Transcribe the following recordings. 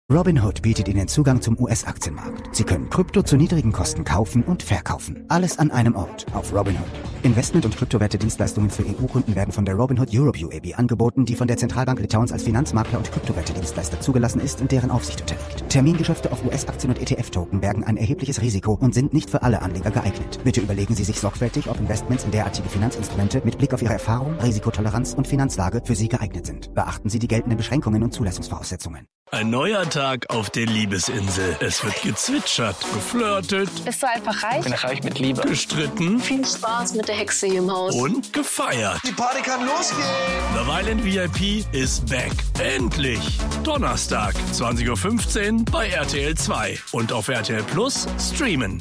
Robinhood bietet Ihnen Zugang zum US-Aktienmarkt. Sie können Krypto zu niedrigen Kosten kaufen und verkaufen. Alles an einem Ort auf Robinhood. Investment- und Kryptowerte-Dienstleistungen für EU-Kunden werden von der Robinhood Europe UAB angeboten, die von der Zentralbank Litauens als Finanzmakler und Kryptowerte-Dienstleister zugelassen ist und deren Aufsicht unterliegt. Termingeschäfte auf US-Aktien und ETF-Token bergen ein erhebliches Risiko und sind nicht für alle Anleger geeignet. Bitte überlegen Sie sich sorgfältig, ob Investments in derartige Finanzinstrumente mit Blick auf Ihre Erfahrung, Risikotoleranz und Finanzlage für Sie geeignet sind. Beachten Sie die geltenden Beschränkungen und Zulassungsvoraussetzungen. Ein neuer Tag auf der Liebesinsel. Es wird gezwitschert, geflirtet. Bist du einfach reich? Ich bin reich mit Liebe. Gestritten. Viel Spaß mit der Hexe hier im Haus. Und gefeiert. Die Party kann losgehen. Love Island VIP ist back. Endlich. Donnerstag, 20.15 Uhr bei RTL 2. Und auf RTL Plus streamen.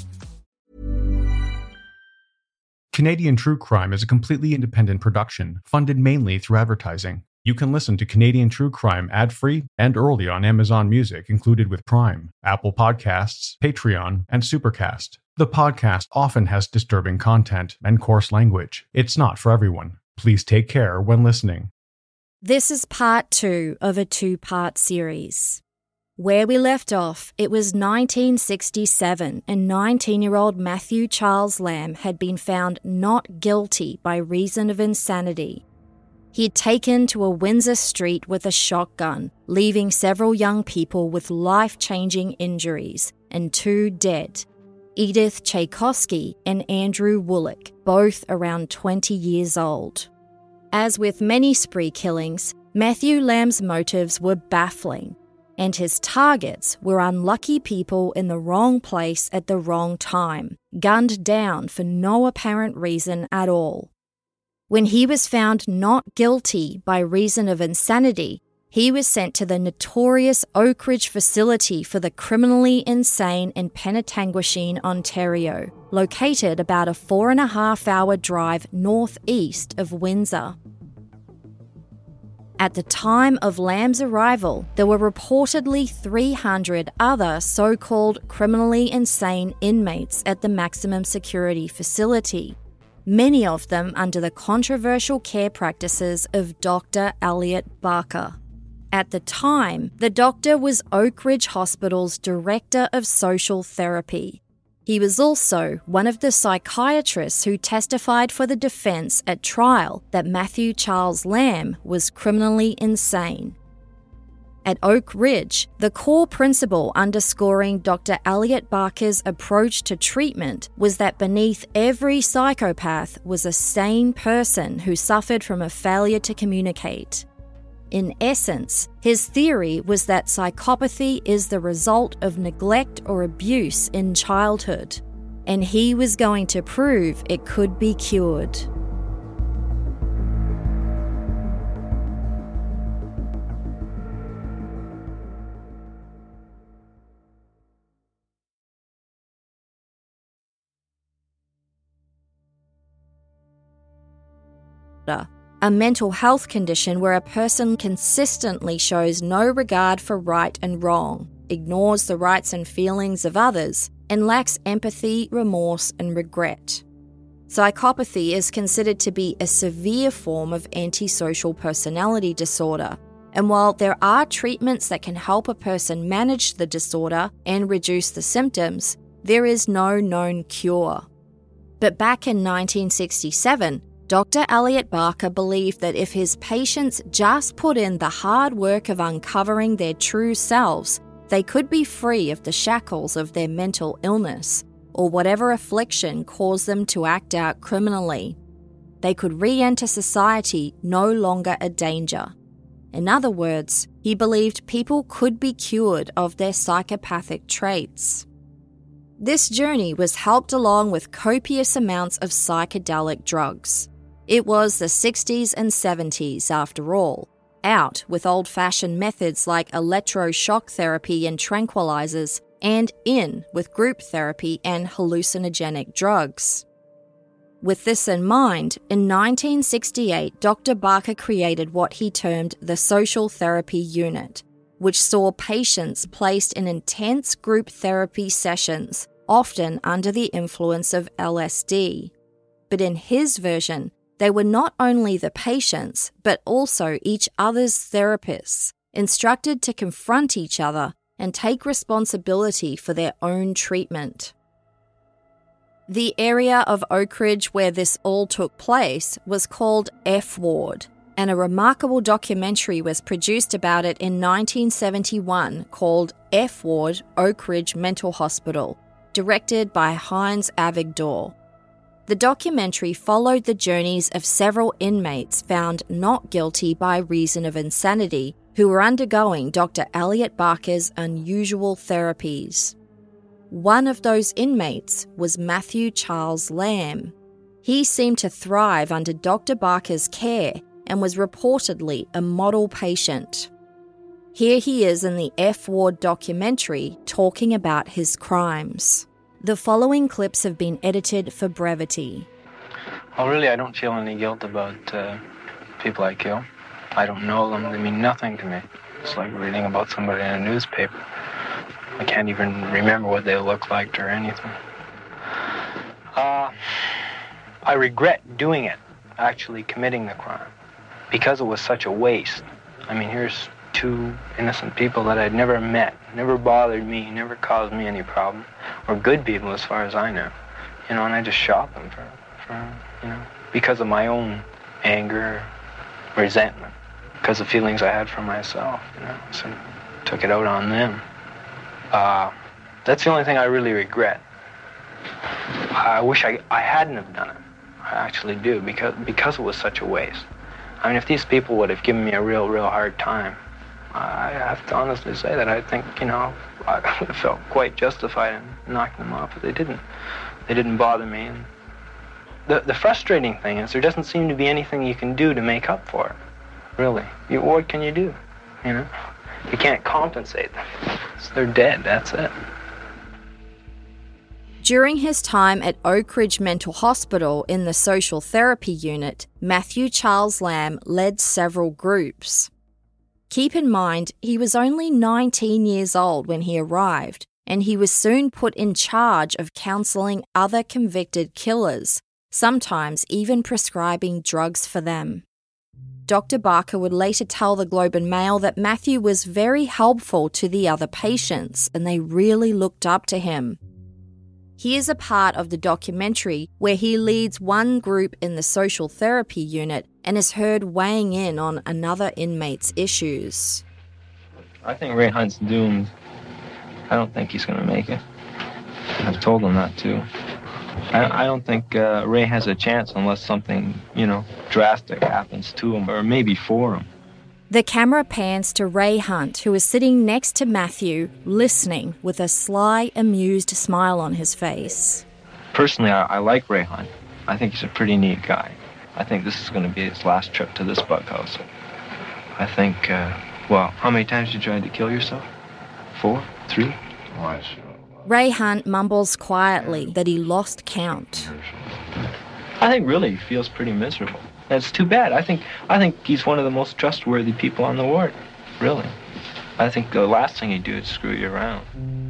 Canadian True Crime is a completely independent production, funded mainly through advertising. You can listen to Canadian True Crime ad-free and early on Amazon Music included with Prime, Apple Podcasts, Patreon, and Supercast. The podcast often has disturbing content and coarse language. It's not for everyone. Please take care when listening. This is part 2 of a 2-part series. Where we left off, it was 1967 and 19-year-old Matthew Charles Lamb had been found not guilty by reason of insanity. He had taken to a Windsor street with a shotgun, leaving several young people with life-changing injuries and 2 dead. Edith Tchaikovsky and Andrew Woollick, both around 20 years old. As with many spree killings, Matthew Lamb's motives were baffling, and his targets were unlucky people in the wrong place at the wrong time, gunned down for no apparent reason at all. When he was found not guilty by reason of insanity, he was sent to the notorious Oak Ridge facility for the criminally insane in Penetanguishene, Ontario, located about a 4.5-hour drive northeast of Windsor. At the time of Lamb's arrival, there were reportedly 300 other so-called criminally insane inmates at the maximum security facility, many of them under the controversial care practices of Dr. Elliot Barker. At the time, the doctor was Oak Ridge Hospital's Director of Social Therapy. He was also one of the psychiatrists who testified for the defense at trial that Matthew Charles Lamb was criminally insane. At Oak Ridge, the core principle underscoring Dr. Elliot Barker's approach to treatment was that beneath every psychopath was a sane person who suffered from a failure to communicate. In essence, his theory was that psychopathy is the result of neglect or abuse in childhood, and he was going to prove it could be cured. A mental health condition where a person consistently shows no regard for right and wrong, ignores the rights and feelings of others, and lacks empathy, remorse, and regret. Psychopathy is considered to be a severe form of antisocial personality disorder, and while there are treatments that can help a person manage the disorder and reduce the symptoms, there is no known cure. But back in 1967, Dr. Elliot Barker believed that if his patients just put in the hard work of uncovering their true selves, they could be free of the shackles of their mental illness, or whatever affliction caused them to act out criminally. They could re-enter society no longer a danger. In other words, he believed people could be cured of their psychopathic traits. This journey was helped along with copious amounts of psychedelic drugs. It was the 60s and 70s, after all, out with old-fashioned methods like electroshock therapy and tranquilizers, and in with group therapy and hallucinogenic drugs. With this in mind, in 1968, Dr. Barker created what he termed the Social Therapy Unit, which saw patients placed in intense group therapy sessions, often under the influence of LSD. But in his version, they were not only the patients, but also each other's therapists, instructed to confront each other and take responsibility for their own treatment. The area of Oak Ridge where this all took place was called F Ward, and a remarkable documentary was produced about it in 1971 called F Ward Oak Ridge Mental Hospital, directed by Heinz Avigdor. The documentary followed the journeys of several inmates found not guilty by reason of insanity who were undergoing Dr. Elliot Barker's unusual therapies. One of those inmates was Matthew Charles Lamb. He seemed to thrive under Dr. Barker's care and was reportedly a model patient. Here he is in the F Ward documentary talking about his crimes. The following clips have been edited for brevity. Well, really, I don't feel any guilt about people I kill. I don't know them. They mean nothing to me. It's like reading about somebody in a newspaper. I can't even remember what they look like or anything. I regret doing it, actually committing the crime, because it was such a waste. I mean, here's two innocent people that I'd never met, never bothered me, never caused me any problem, or good people as far as I know. You know, and I just shot them for because of my own anger, resentment, because of feelings I had for myself, so took it out on them. That's the only thing I really regret. I wish I hadn't have done it. I actually do, because it was such a waste. I mean, if these people would have given me a real hard time, I have to honestly say that I think, I would have felt quite justified in knocking them off, but they didn't. They didn't bother me. And the frustrating thing is there doesn't seem to be anything you can do to make up for it, really. What can you do, You can't compensate them. So they're dead, that's it. During his time at Oak Ridge Mental Hospital in the social therapy unit, Matthew Charles Lamb led several groups. Keep in mind, he was only 19 years old when he arrived, and he was soon put in charge of counselling other convicted killers, sometimes even prescribing drugs for them. Dr. Barker would later tell the Globe and Mail that Matthew was very helpful to the other patients, and they really looked up to him. Here's a part of the documentary where he leads one group in the social therapy unit and is heard weighing in on another inmate's issues. I think Ray Hunt's doomed. I don't think he's going to make it. I've told him that too. I don't think Ray has a chance unless something, drastic happens to him or maybe for him. The camera pans to Ray Hunt, who is sitting next to Matthew, listening with a sly, amused smile on his face. Personally, I like Ray Hunt. I think he's a pretty neat guy. I think this is going to be his last trip to this bug house. I think, how many times did you try to kill yourself? 4? 3? Ray Hunt mumbles quietly that he lost count. I think really he feels pretty miserable. And it's too bad. I think he's one of the most trustworthy people on the ward, really. I think the last thing he'd do is screw you around.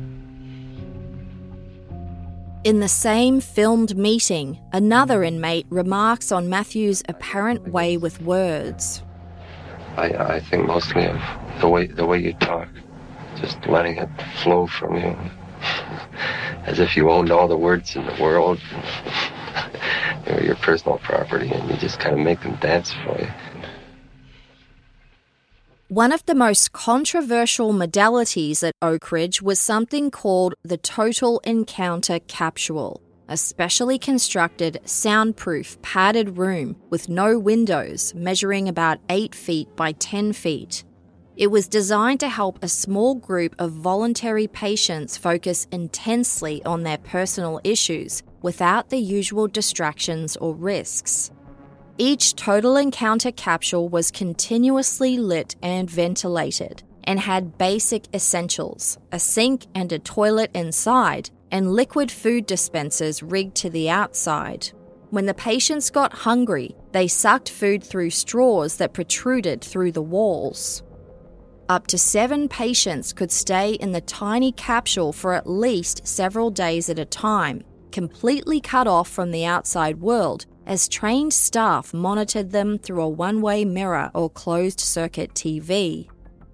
In the same filmed meeting, another inmate remarks on Matthew's apparent way with words. I think mostly of the way you talk, just letting it flow from you, as if you owned all the words in the world. They're your personal property, and you just kind of make them dance for you. One of the most controversial modalities at Oak Ridge was something called the Total Encounter Capsule, a specially constructed, soundproof, padded room with no windows, measuring about 8 feet by 10 feet. It was designed to help a small group of voluntary patients focus intensely on their personal issues without the usual distractions or risks. Each Total Encounter capsule was continuously lit and ventilated and had basic essentials, a sink and a toilet inside, and liquid food dispensers rigged to the outside. When the patients got hungry, they sucked food through straws that protruded through the walls. Up to 7 patients could stay in the tiny capsule for at least several days at a time, completely cut off from the outside world, as trained staff monitored them through a one-way mirror or closed-circuit TV.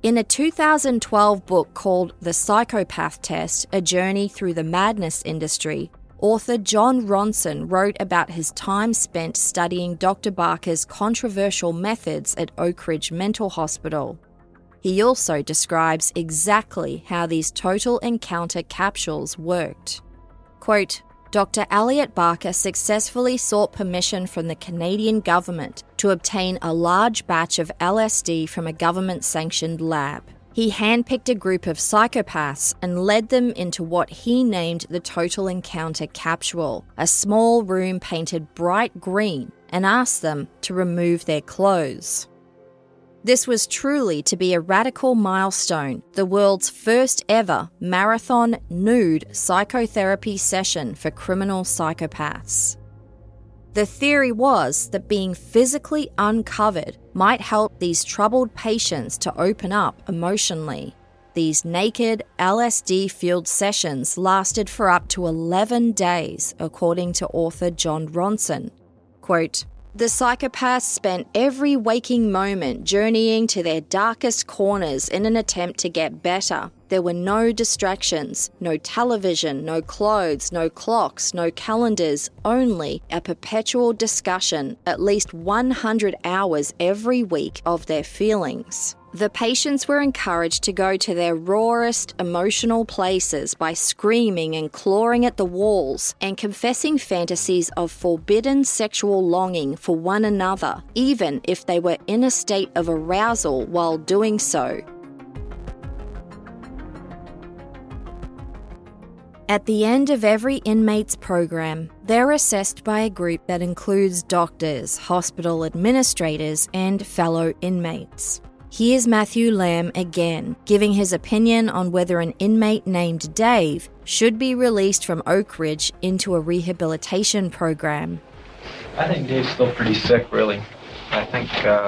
In a 2012 book called The Psychopath Test, A Journey Through the Madness Industry, author Jon Ronson wrote about his time spent studying Dr. Barker's controversial methods at Oak Ridge Mental Hospital. He also describes exactly how these total encounter capsules worked. Quote, Dr. Elliot Barker successfully sought permission from the Canadian government to obtain a large batch of LSD from a government-sanctioned lab. He handpicked a group of psychopaths and led them into what he named the Total Encounter capsule, a small room painted bright green, and asked them to remove their clothes. This was truly to be a radical milestone, the world's first ever marathon nude psychotherapy session for criminal psychopaths. The theory was that being physically uncovered might help these troubled patients to open up emotionally. These naked, LSD-fueled sessions lasted for up to 11 days, according to author Jon Ronson. Quote, the psychopaths spent every waking moment journeying to their darkest corners in an attempt to get better. There were no distractions, no television, no clothes, no clocks, no calendars, only a perpetual discussion, at least 100 hours every week of their feelings. The patients were encouraged to go to their rawest emotional places by screaming and clawing at the walls and confessing fantasies of forbidden sexual longing for one another, even if they were in a state of arousal while doing so. At the end of every inmate's program, they're assessed by a group that includes doctors, hospital administrators, and fellow inmates. Here's Matthew Lamb again, giving his opinion on whether an inmate named Dave should be released from Oak Ridge into a rehabilitation program. I think Dave's still pretty sick, really. I think,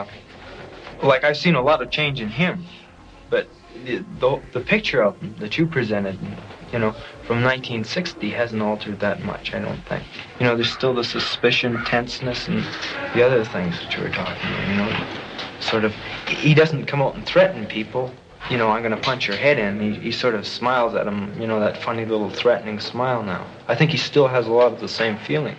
I've seen a lot of change in him, but the picture of him that you presented, from 1960 hasn't altered that much, I don't think. There's still the suspicion, tenseness, and the other things that you were talking about, sort of, he doesn't come out and threaten people, I'm going to punch your head in. He sort of smiles at him, that funny little threatening smile now. I think he still has a lot of the same feelings.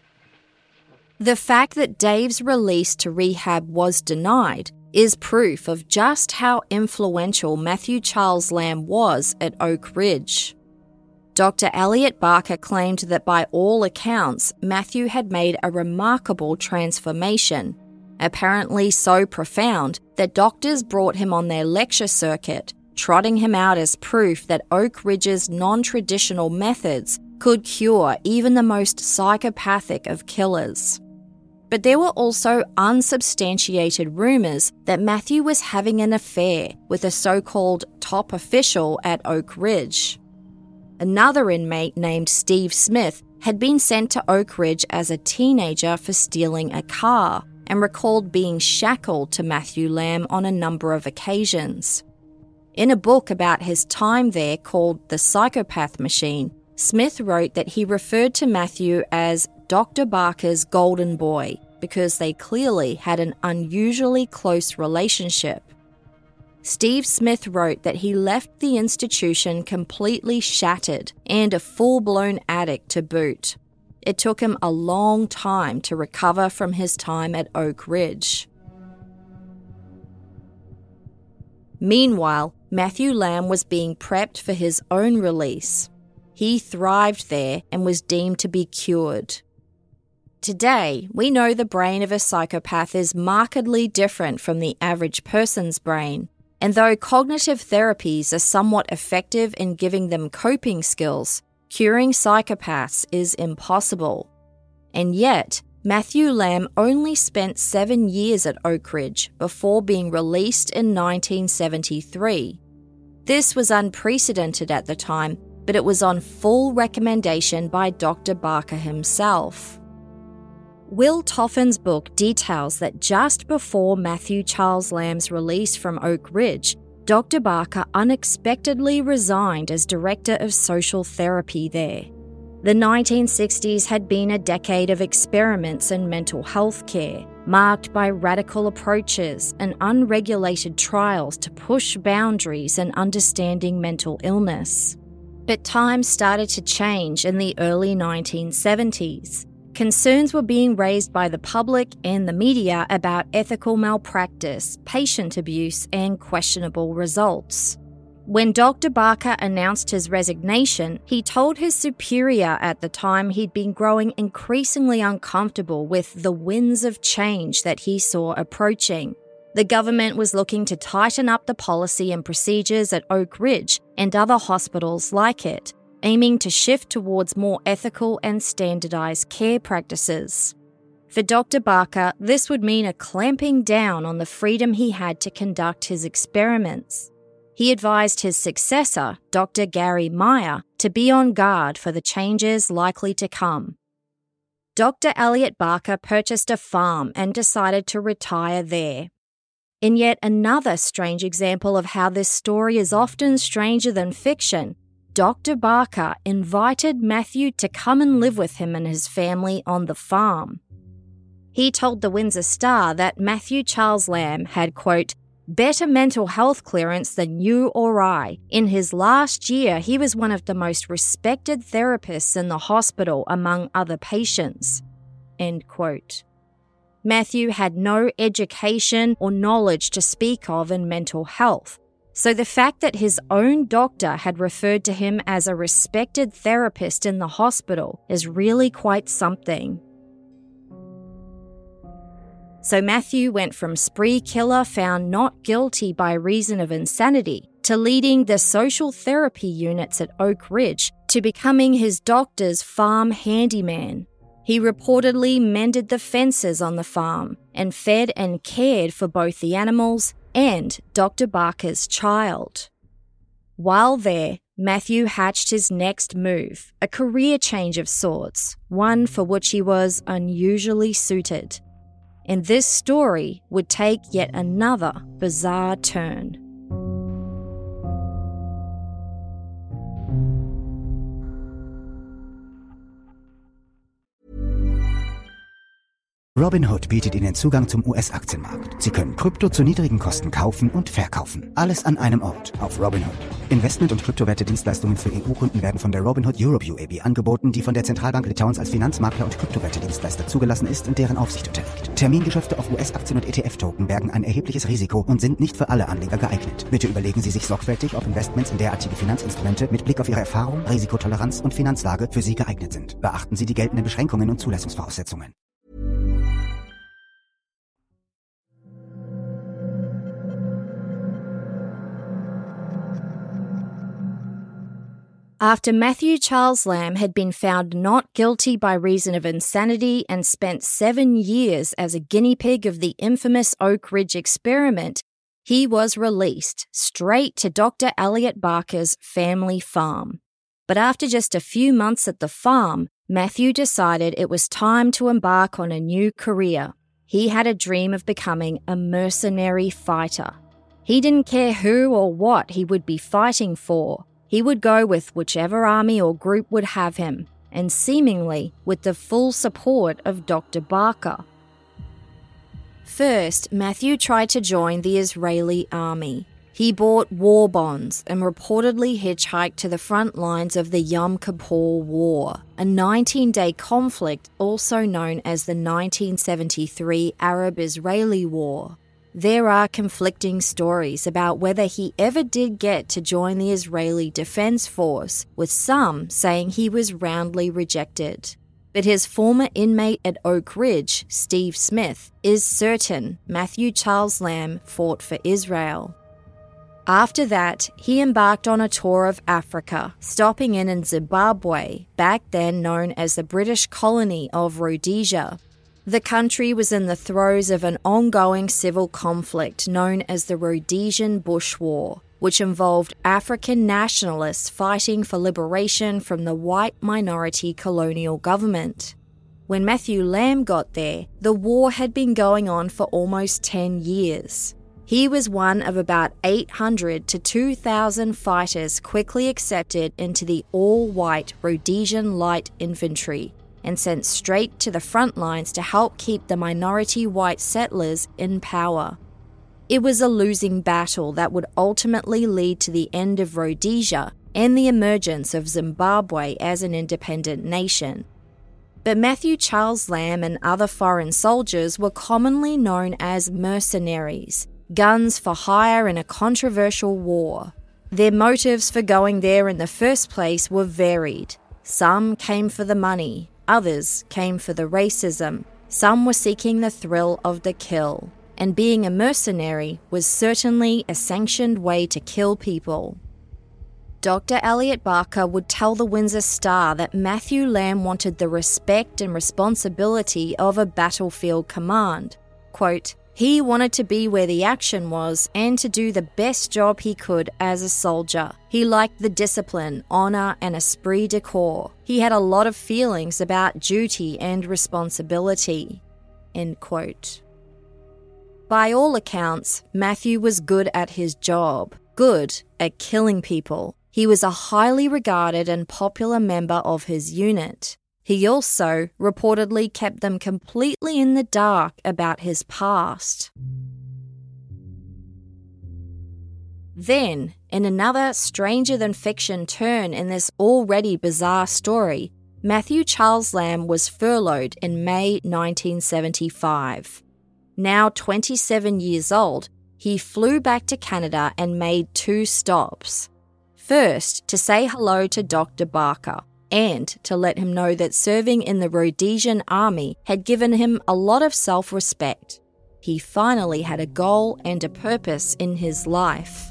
The fact that Dave's release to rehab was denied is proof of just how influential Matthew Charles Lamb was at Oak Ridge. Dr. Elliot Barker claimed that by all accounts, Matthew had made a remarkable transformation, apparently so profound that doctors brought him on their lecture circuit, trotting him out as proof that Oak Ridge's non-traditional methods could cure even the most psychopathic of killers. But there were also unsubstantiated rumours that Matthew was having an affair with a so-called top official at Oak Ridge. Another inmate named Steve Smith had been sent to Oak Ridge as a teenager for stealing a car and recalled being shackled to Matthew Lamb on a number of occasions. In a book about his time there called The Psychopath Machine, Smith wrote that he referred to Matthew as Dr. Barker's golden boy because they clearly had an unusually close relationship. Steve Smith wrote that he left the institution completely shattered and a full-blown addict to boot. It took him a long time to recover from his time at Oak Ridge. Meanwhile, Matthew Lamb was being prepped for his own release. He thrived there and was deemed to be cured. Today, we know the brain of a psychopath is markedly different from the average person's brain, and though cognitive therapies are somewhat effective in giving them coping skills, curing psychopaths is impossible. And yet, Matthew Lamb only spent 7 years at Oak Ridge before being released in 1973. This was unprecedented at the time, but it was on full recommendation by Dr. Barker himself. Will Toffin's book details that just before Matthew Charles Lamb's release from Oak Ridge, Dr. Barker unexpectedly resigned as Director of Social Therapy there. The 1960s had been a decade of experiments in mental health care, marked by radical approaches and unregulated trials to push boundaries in understanding mental illness. But times started to change in the early 1970s. Concerns were being raised by the public and the media about ethical malpractice, patient abuse, and questionable results. When Dr. Barker announced his resignation, he told his superior at the time he'd been growing increasingly uncomfortable with the winds of change that he saw approaching. The government was looking to tighten up the policy and procedures at Oak Ridge and other hospitals like it, aiming to shift towards more ethical and standardized care practices. For Dr. Barker, this would mean a clamping down on the freedom he had to conduct his experiments. He advised his successor, Dr. Gary Meyer, to be on guard for the changes likely to come. Dr. Elliot Barker purchased a farm and decided to retire there. In yet another strange example of how this story is often stranger than fiction, Dr. Barker invited Matthew to come and live with him and his family on the farm. He told the Windsor Star that Matthew Charles Lamb had, quote, better mental health clearance than you or I. In his last year, he was one of the most respected therapists in the hospital among other patients. End quote. Matthew had no education or knowledge to speak of in mental health, so the fact that his own doctor had referred to him as a respected therapist in the hospital is really quite something. So Matthew went from spree killer found not guilty by reason of insanity to leading the social therapy units at Oak Ridge to becoming his doctor's farm handyman. He reportedly mended the fences on the farm and fed and cared for both the animals and Dr. Barker's child. While there, Matthew hatched his next move, a career change of sorts, one for which he was unusually suited. And this story would take yet another bizarre turn. Robinhood bietet Ihnen Zugang zum US-Aktienmarkt. Sie können Krypto zu niedrigen Kosten kaufen und verkaufen. Alles an einem Ort auf Robinhood. Investment- und Kryptowerte-Dienstleistungen für EU-Kunden werden von der Robinhood Europe UAB angeboten, die von der Zentralbank Litauens als Finanzmakler und Kryptowerte-Dienstleister zugelassen ist und deren Aufsicht unterliegt. Termingeschäfte auf US-Aktien und ETF-Token bergen ein erhebliches Risiko und sind nicht für alle Anleger geeignet. Bitte überlegen Sie sich sorgfältig, ob Investments in derartige Finanzinstrumente mit Blick auf Ihre Erfahrung, Risikotoleranz und Finanzlage für Sie geeignet sind. Beachten Sie die geltenden Beschränkungen und Zulassungsvoraussetzungen. After Matthew Charles Lamb had been found not guilty by reason of insanity and spent 7 years as a guinea pig of the infamous Oak Ridge experiment, he was released straight to Dr. Elliot Barker's family farm. But after just a few months at the farm, Matthew decided it was time to embark on a new career. He had a dream of becoming a mercenary fighter. He didn't care who or what he would be fighting for. He would go with whichever army or group would have him, and seemingly with the full support of Dr. Barker. First, Matthew tried to join the Israeli army. He bought war bonds and reportedly hitchhiked to the front lines of the Yom Kippur War, a 19-day conflict also known as the 1973 Arab-Israeli War. There are conflicting stories about whether he ever did get to join the Israeli Defense Force, with some saying he was roundly rejected. But his former inmate at Oak Ridge, Steve Smith, is certain Matthew Charles Lamb fought for Israel. After that, he embarked on a tour of Africa, stopping in Zimbabwe, back then known as the British colony of Rhodesia. The country was in the throes of an ongoing civil conflict known as the Rhodesian Bush War, which involved African nationalists fighting for liberation from the white minority colonial government. When Matthew Lamb got there, the war had been going on for almost 10 years. He was one of about 800 to 2,000 fighters quickly accepted into the all-white Rhodesian Light Infantry, and sent straight to the front lines to help keep the minority white settlers in power. It was a losing battle that would ultimately lead to the end of Rhodesia and the emergence of Zimbabwe as an independent nation. But Matthew Charles Lamb and other foreign soldiers were commonly known as mercenaries, guns for hire in a controversial war. Their motives for going there in the first place were varied. Some came for the money, others came for the racism, some were seeking the thrill of the kill, and being a mercenary was certainly a sanctioned way to kill people. Dr. Elliot Barker would tell the Windsor Star that Matthew Lamb wanted the respect and responsibility of a battlefield command. Quote, "He wanted to be where the action was and to do the best job he could as a soldier. He liked the discipline, honour and esprit de corps. He had a lot of feelings about duty and responsibility." End quote. By all accounts, Matthew was good at his job, good at killing people. He was a highly regarded and popular member of his unit. He also reportedly kept them completely in the dark about his past. Then, in another stranger-than-fiction turn in this already bizarre story, Matthew Charles Lamb was furloughed in May 1975. Now 27 years old, he flew back to Canada and made 2 stops. First, to say hello to Dr. Barker, and to let him know that serving in the Rhodesian Army had given him a lot of self-respect. He finally had a goal and a purpose in his life.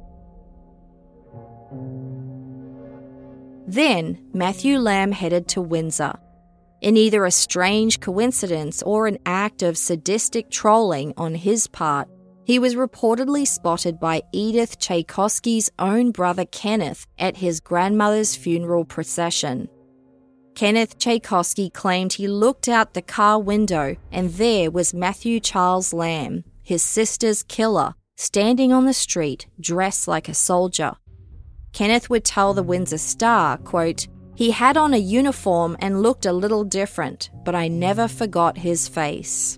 Then, Matthew Lamb headed to Windsor. In either a strange coincidence or an act of sadistic trolling on his part, he was reportedly spotted by Edith Tchaikovsky's own brother Kenneth at his grandmother's funeral procession. Kenneth Tchaikovsky claimed he looked out the car window and there was Matthew Charles Lamb, his sister's killer, standing on the street dressed like a soldier. Kenneth would tell the Windsor Star, quote, "He had on a uniform and looked a little different, but I never forgot his face."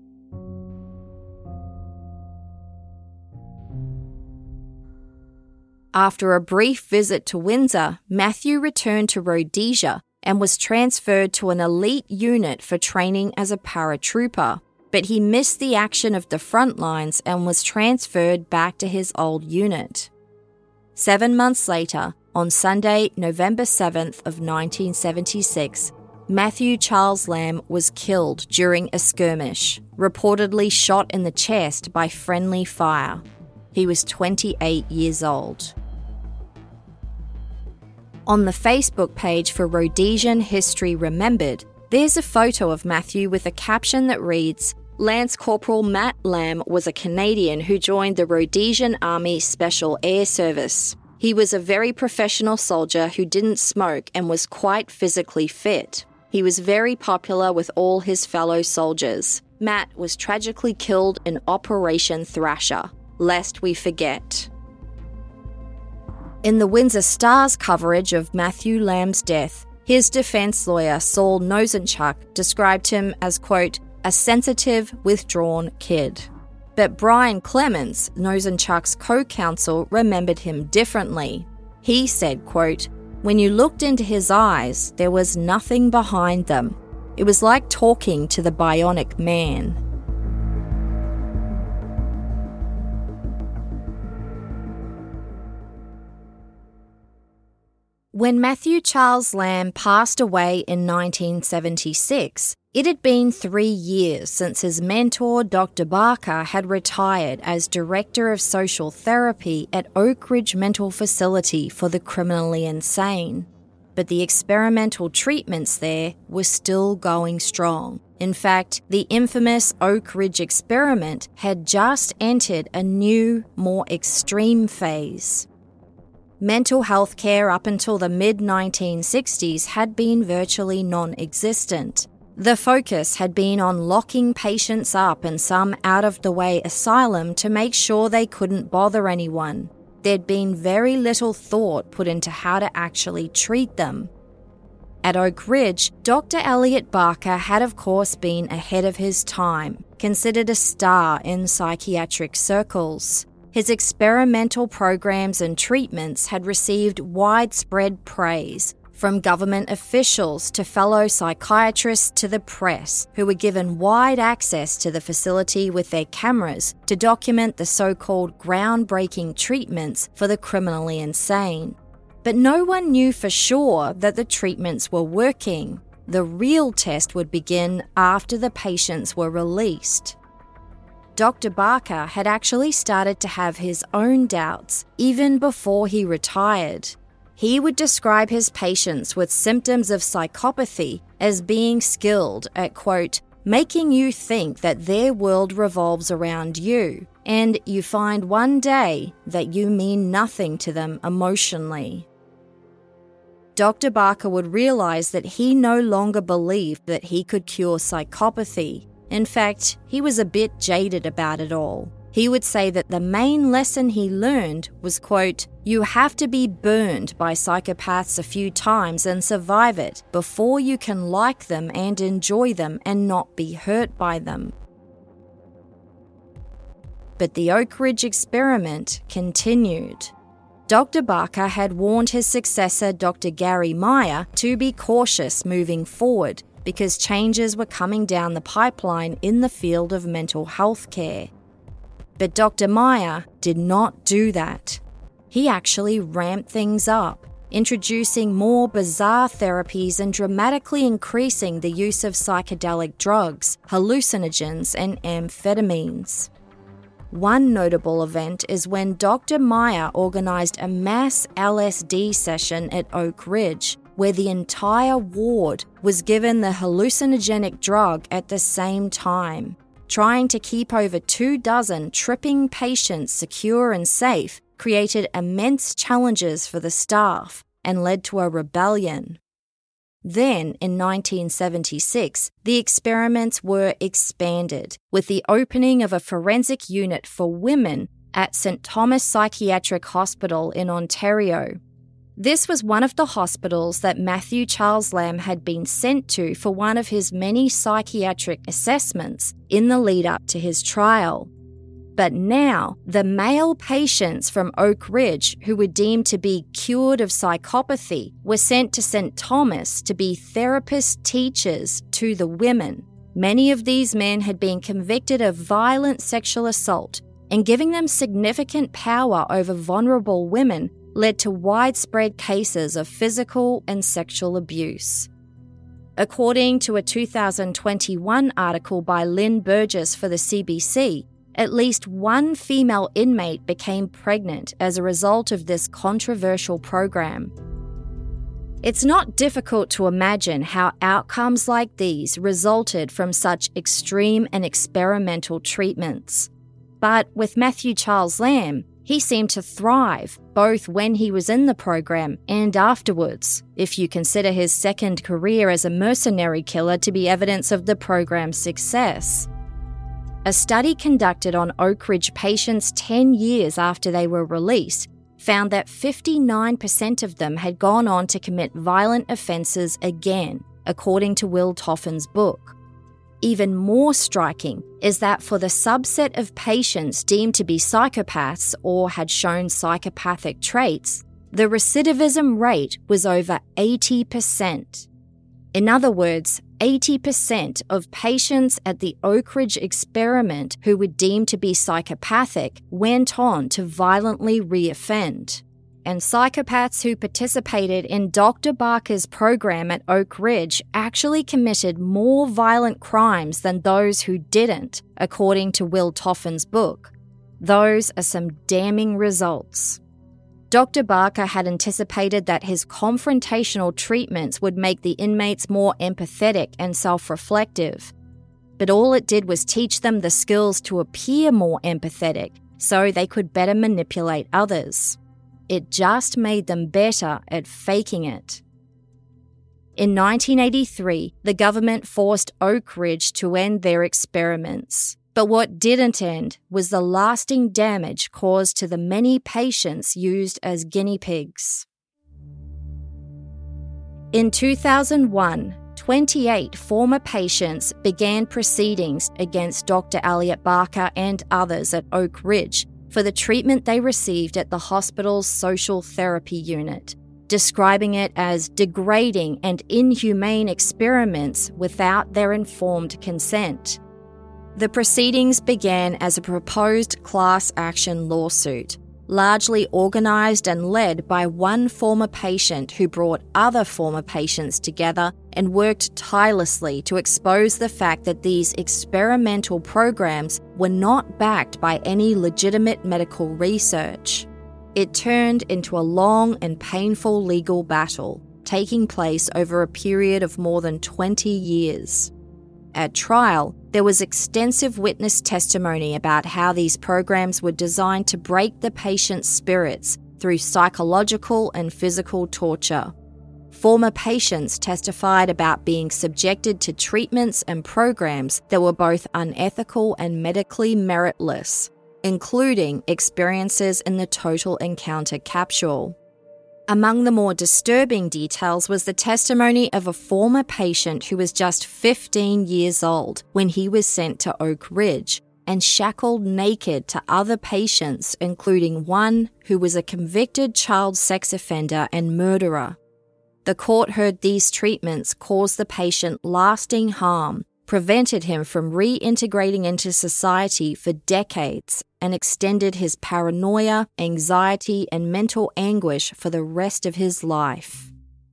After a brief visit to Windsor, Matthew returned to Rhodesia and was transferred to an elite unit for training as a paratrooper, but he missed the action of the front lines and was transferred back to his old unit. 7 months later, on Sunday, November 7th of 1976, Matthew Charles Lamb was killed during a skirmish, reportedly shot in the chest by friendly fire. He was 28 years old. On the Facebook page for Rhodesian History Remembered, there's a photo of Matthew with a caption that reads, "Lance Corporal Matt Lamb was a Canadian who joined the Rhodesian Army Special Air Service. He was a very professional soldier who didn't smoke and was quite physically fit. He was very popular with all his fellow soldiers. Matt was tragically killed in Operation Thrasher, lest we forget." In the Windsor Star's coverage of Matthew Lamb's death, his defence lawyer Saul Nosenchuk described him as, quote, "a sensitive, withdrawn kid." But Brian Clemens, Nosenchuk's co-counsel, remembered him differently. He said, quote, "When you looked into his eyes, there was nothing behind them. It was like talking to the bionic man." When Matthew Charles Lamb passed away in 1976, it had been 3 years since his mentor, Dr. Barker, had retired as Director of Social Therapy at Oak Ridge Mental Facility for the Criminally Insane. But the experimental treatments there were still going strong. In fact, the infamous Oak Ridge experiment had just entered a new, more extreme phase. Mental health care up until the mid-1960s had been virtually non-existent. The focus had been on locking patients up in some out-of-the-way asylum to make sure they couldn't bother anyone. There'd been very little thought put into how to actually treat them. At Oak Ridge, Dr. Elliot Barker had of course been ahead of his time, considered a star in psychiatric circles. His experimental programs and treatments had received widespread praise, from government officials to fellow psychiatrists to the press, who were given wide access to the facility with their cameras to document the so-called groundbreaking treatments for the criminally insane. But no one knew for sure that the treatments were working. The real test would begin after the patients were released. Dr. Barker had actually started to have his own doubts even before he retired. He would describe his patients with symptoms of psychopathy as being skilled at, quote, making you think that their world revolves around you, and you find one day that you mean nothing to them emotionally. Dr. Barker would realize that he no longer believed that he could cure psychopathy. In fact, he was a bit jaded about it all. He would say that the main lesson he learned was, quote, you have to be burned by psychopaths a few times and survive it before you can like them and enjoy them and not be hurt by them. But the Oak Ridge experiment continued. Dr. Barker had warned his successor, Dr. Gary Meyer, to be cautious moving forward because changes were coming down the pipeline in the field of mental health care. But Dr. Meyer did not do that. He actually ramped things up, introducing more bizarre therapies and dramatically increasing the use of psychedelic drugs, hallucinogens, and amphetamines. One notable event is when Dr. Meyer organised a mass LSD session at Oak Ridge, where the entire ward was given the hallucinogenic drug at the same time. Trying to keep over 24 tripping patients secure and safe created immense challenges for the staff and led to a rebellion. Then, in 1976, the experiments were expanded with the opening of a forensic unit for women at St. Thomas Psychiatric Hospital in Ontario. This was one of the hospitals that Matthew Charles Lamb had been sent to for one of his many psychiatric assessments in the lead-up to his trial. But now, the male patients from Oak Ridge who were deemed to be cured of psychopathy were sent to St. Thomas to be therapist teachers to the women. Many of these men had been convicted of violent sexual assault, and giving them significant power over vulnerable women led to widespread cases of physical and sexual abuse. According to a 2021 article by Lynn Burgess for the CBC, at least one female inmate became pregnant as a result of this controversial program. It's not difficult to imagine how outcomes like these resulted from such extreme and experimental treatments. But with Matthew Charles Lamb, he seemed to thrive, both when he was in the program and afterwards, if you consider his second career as a mercenary killer to be evidence of the program's success. A study conducted on Oak Ridge patients 10 years after they were released found that 59% of them had gone on to commit violent offences again, according to Will Toffin's book. Even more striking is that for the subset of patients deemed to be psychopaths or had shown psychopathic traits, the recidivism rate was over 80%. In other words, 80% of patients at the Oak Ridge experiment who were deemed to be psychopathic went on to violently reoffend. And psychopaths who participated in Dr. Barker's program at Oak Ridge actually committed more violent crimes than those who didn't, according to Will Toffin's book. Those are some damning results. Dr. Barker had anticipated that his confrontational treatments would make the inmates more empathetic and self-reflective. But all it did was teach them the skills to appear more empathetic so they could better manipulate others. It just made them better at faking it. In 1983, the government forced Oak Ridge to end their experiments. But what didn't end was the lasting damage caused to the many patients used as guinea pigs. In 2001, 28 former patients began proceedings against Dr. Elliot Barker and others at Oak Ridge for the treatment they received at the hospital's social therapy unit, describing it as degrading and inhumane experiments without their informed consent. The proceedings began as a proposed class action lawsuit, largely organised and led by one former patient who brought other former patients together and worked tirelessly to expose the fact that these experimental programs were not backed by any legitimate medical research. It turned into a long and painful legal battle, taking place over a period of more than 20 years. At trial, there was extensive witness testimony about how these programs were designed to break the patient's spirits through psychological and physical torture. Former patients testified about being subjected to treatments and programs that were both unethical and medically meritless, including experiences in the Total Encounter capsule. Among the more disturbing details was the testimony of a former patient who was just 15 years old when he was sent to Oak Ridge and shackled naked to other patients, including one who was a convicted child sex offender and murderer. The court heard these treatments caused the patient lasting harm, prevented him from reintegrating into society for decades, and extended his paranoia, anxiety, and mental anguish for the rest of his life.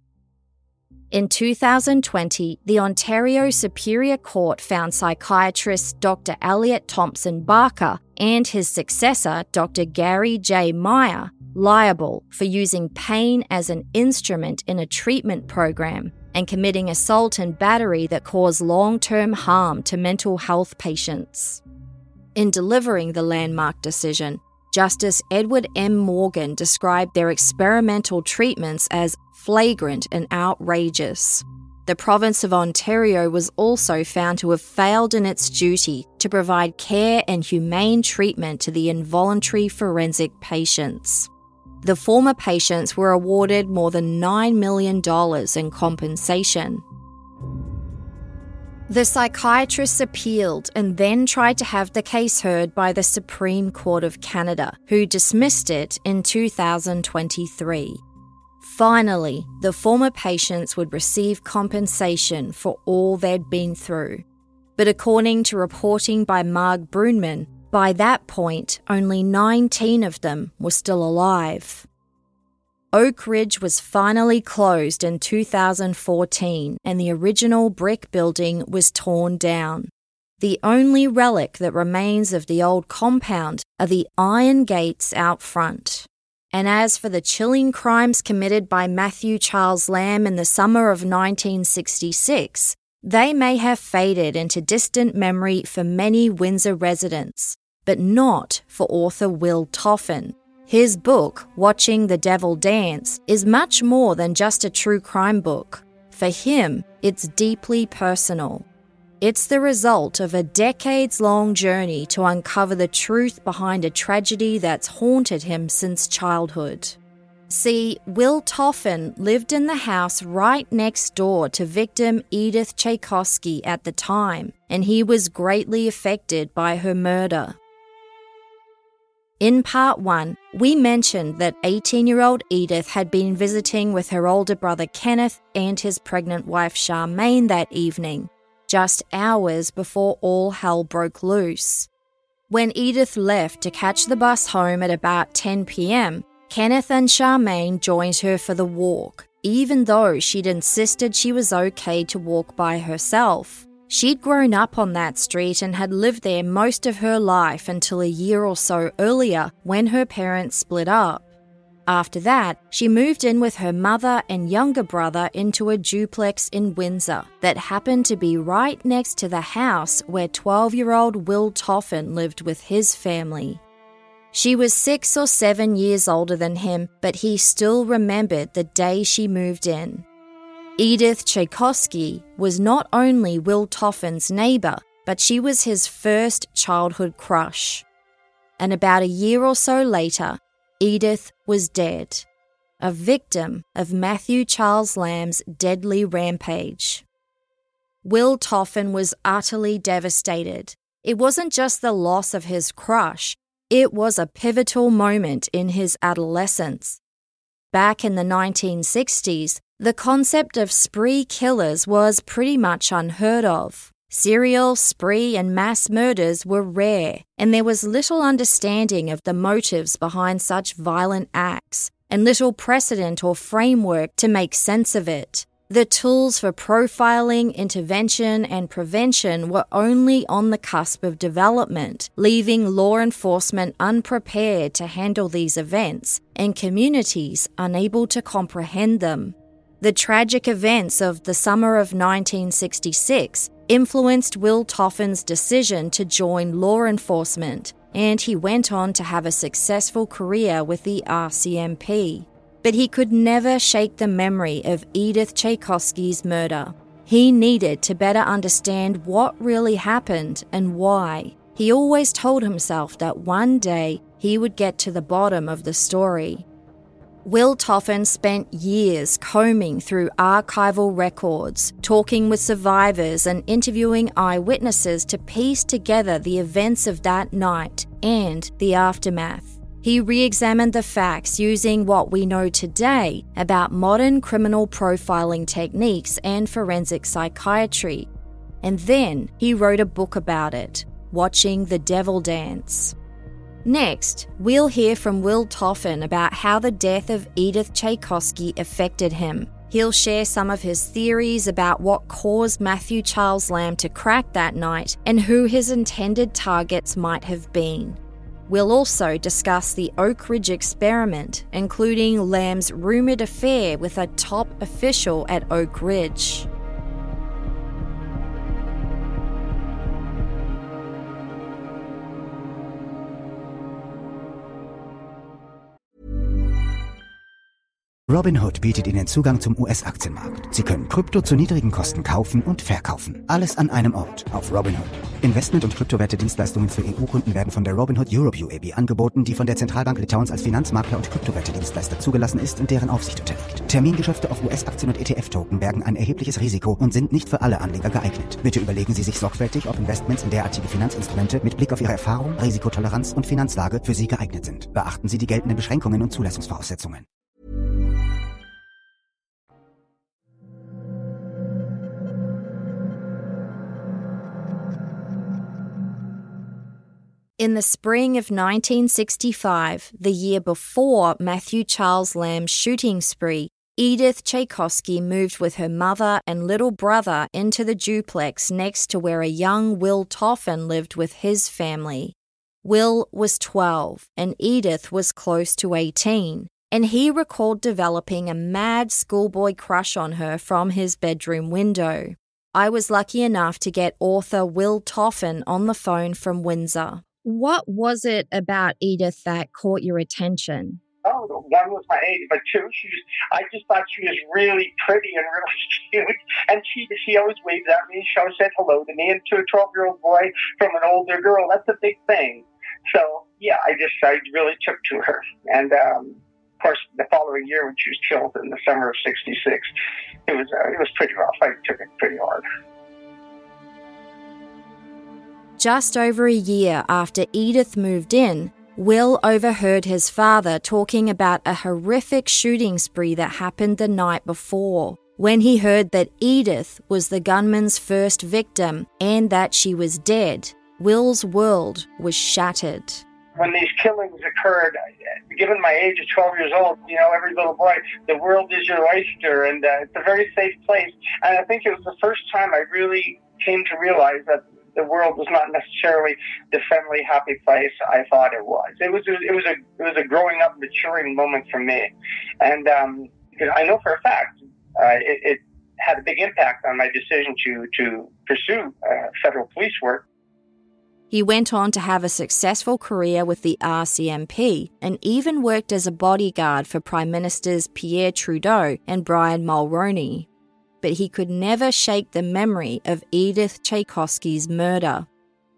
In 2020, the Ontario Superior Court found psychiatrist Dr. Elliot Thompson Barker and his successor, Dr. Gary J. Meyer, liable for using pain as an instrument in a treatment program and committing assault and battery that cause long-term harm to mental health patients. In delivering the landmark decision, Justice Edward M. Morgan described their experimental treatments as flagrant and outrageous. The province of Ontario was also found to have failed in its duty to provide care and humane treatment to the involuntary forensic patients. The former patients were awarded more than $9 million in compensation. The psychiatrists appealed and then tried to have the case heard by the Supreme Court of Canada, who dismissed it in 2023. Finally, the former patients would receive compensation for all they'd been through. But according to reporting by Marg Brunman, by that point, only 19 of them were still alive. Oak Ridge was finally closed in 2014 and the original brick building was torn down. The only relic that remains of the old compound are the iron gates out front. And as for the chilling crimes committed by Matthew Charles Lamb in the summer of 1966, they may have faded into distant memory for many Windsor residents, but not for author Will Toffin. His book, Watching the Devil Dance, is much more than just a true crime book. For him, it's deeply personal. It's the result of a decades-long journey to uncover the truth behind a tragedy that's haunted him since childhood. See, Will Toffin lived in the house right next door to victim Edith Tchaikovsky at the time, and he was greatly affected by her murder. In part 1, we mentioned that 18-year-old Edith had been visiting with her older brother Kenneth and his pregnant wife Charmaine that evening, just hours before all hell broke loose. When Edith left to catch the bus home at about 10 p.m., Kenneth and Charmaine joined her for the walk, even though she'd insisted she was okay to walk by herself. She'd grown up on that street and had lived there most of her life until a year or so earlier when her parents split up. After that, she moved in with her mother and younger brother into a duplex in Windsor that happened to be right next to the house where 12-year-old Will Toffin lived with his family. She was 6 or 7 years older than him, but he still remembered the day she moved in. Edith Tchaikovsky was not only Will Toffin's neighbour, but she was his first childhood crush. And about a year or so later, Edith was dead. a victim of Matthew Charles Lamb's deadly rampage. Will Toffin was utterly devastated. It wasn't just the loss of his crush, it was a pivotal moment in his adolescence. Back in the 1960s, the concept of spree killers was pretty much unheard of. Serial, spree, and mass murders were rare, and there was little understanding of the motives behind such violent acts, and little precedent or framework to make sense of it. The tools for profiling, intervention, and prevention were only on the cusp of development, leaving law enforcement unprepared to handle these events and communities unable to comprehend them. The tragic events of the summer of 1966 influenced Will Toffin's decision to join law enforcement, and he went on to have a successful career with the RCMP. But he could never shake the memory of Edith Tchaikovsky's murder. He needed to better understand what really happened and why. He always told himself that one day he would get to the bottom of the story. Will Toffin spent years combing through archival records, talking with survivors and interviewing eyewitnesses to piece together the events of that night and the aftermath. He re-examined the facts using what we know today about modern criminal profiling techniques and forensic psychiatry. And then he wrote a book about it, Watching the Devil Dance. Next, we'll hear from Will Toffin about how the death of Edith Tchaikovsky affected him. He'll share some of his theories about what caused Matthew Charles Lamb to crack that night and who his intended targets might have been. We'll also discuss the Oak Ridge experiment, including Lamb's rumoured affair with a top official at Oak Ridge. Robinhood bietet Ihnen Zugang zum US-Aktienmarkt. Sie können Krypto zu niedrigen Kosten kaufen und verkaufen. Alles an einem Ort auf Robinhood. Investment- und Kryptowerte-Dienstleistungen für EU-Kunden werden von der Robinhood Europe UAB angeboten, die von der Zentralbank Litauens als Finanzmakler und Kryptowerte-Dienstleister zugelassen ist und deren Aufsicht unterliegt. Termingeschäfte auf US-Aktien und ETF-Token bergen ein erhebliches Risiko und sind nicht für alle Anleger geeignet. Bitte überlegen Sie sich sorgfältig, ob Investments in derartige Finanzinstrumente mit Blick auf Ihre Erfahrung, Risikotoleranz und Finanzlage für Sie geeignet sind. Beachten Sie die geltenden Beschränkungen und Zulassungsvoraussetzungen. In the spring of 1965, the year before Matthew Charles Lamb's shooting spree, Edith Tchaikovsky moved with her mother and little brother into the duplex next to where a young Will Toffin lived with his family. Will was 12 and Edith was close to 18, and he recalled developing a mad schoolboy crush on her from his bedroom window. I was lucky enough to get author Will Toffin on the phone from Windsor. What was it about Edith that caught your attention? Oh, one was my age, but two, I just thought she was really pretty and really cute. And she always waved at me. She always said hello to me. And to a 12-year-old boy from an older girl, that's a big thing. So, yeah, I really took to her. And, of course, the following year when she was killed in the summer of 66, it was pretty rough. I took it pretty hard. Just over a year after Edith moved in, Will overheard his father talking about a horrific shooting spree that happened the night before. When he heard that Edith was the gunman's first victim and that she was dead, Will's world was shattered. When these killings occurred, given my age of 12 years old, every little boy, the world is your oyster, and it's a very safe place. And I think it was the first time I really came to realize that the world was not necessarily the friendly, happy place I thought it was. It was a growing up, maturing moment for me, and I know for a fact it had a big impact on my decision to pursue federal police work. He went on to have a successful career with the RCMP and even worked as a bodyguard for Prime Ministers Pierre Trudeau and Brian Mulroney. But he could never shake the memory of Edith Tchaikovsky's murder.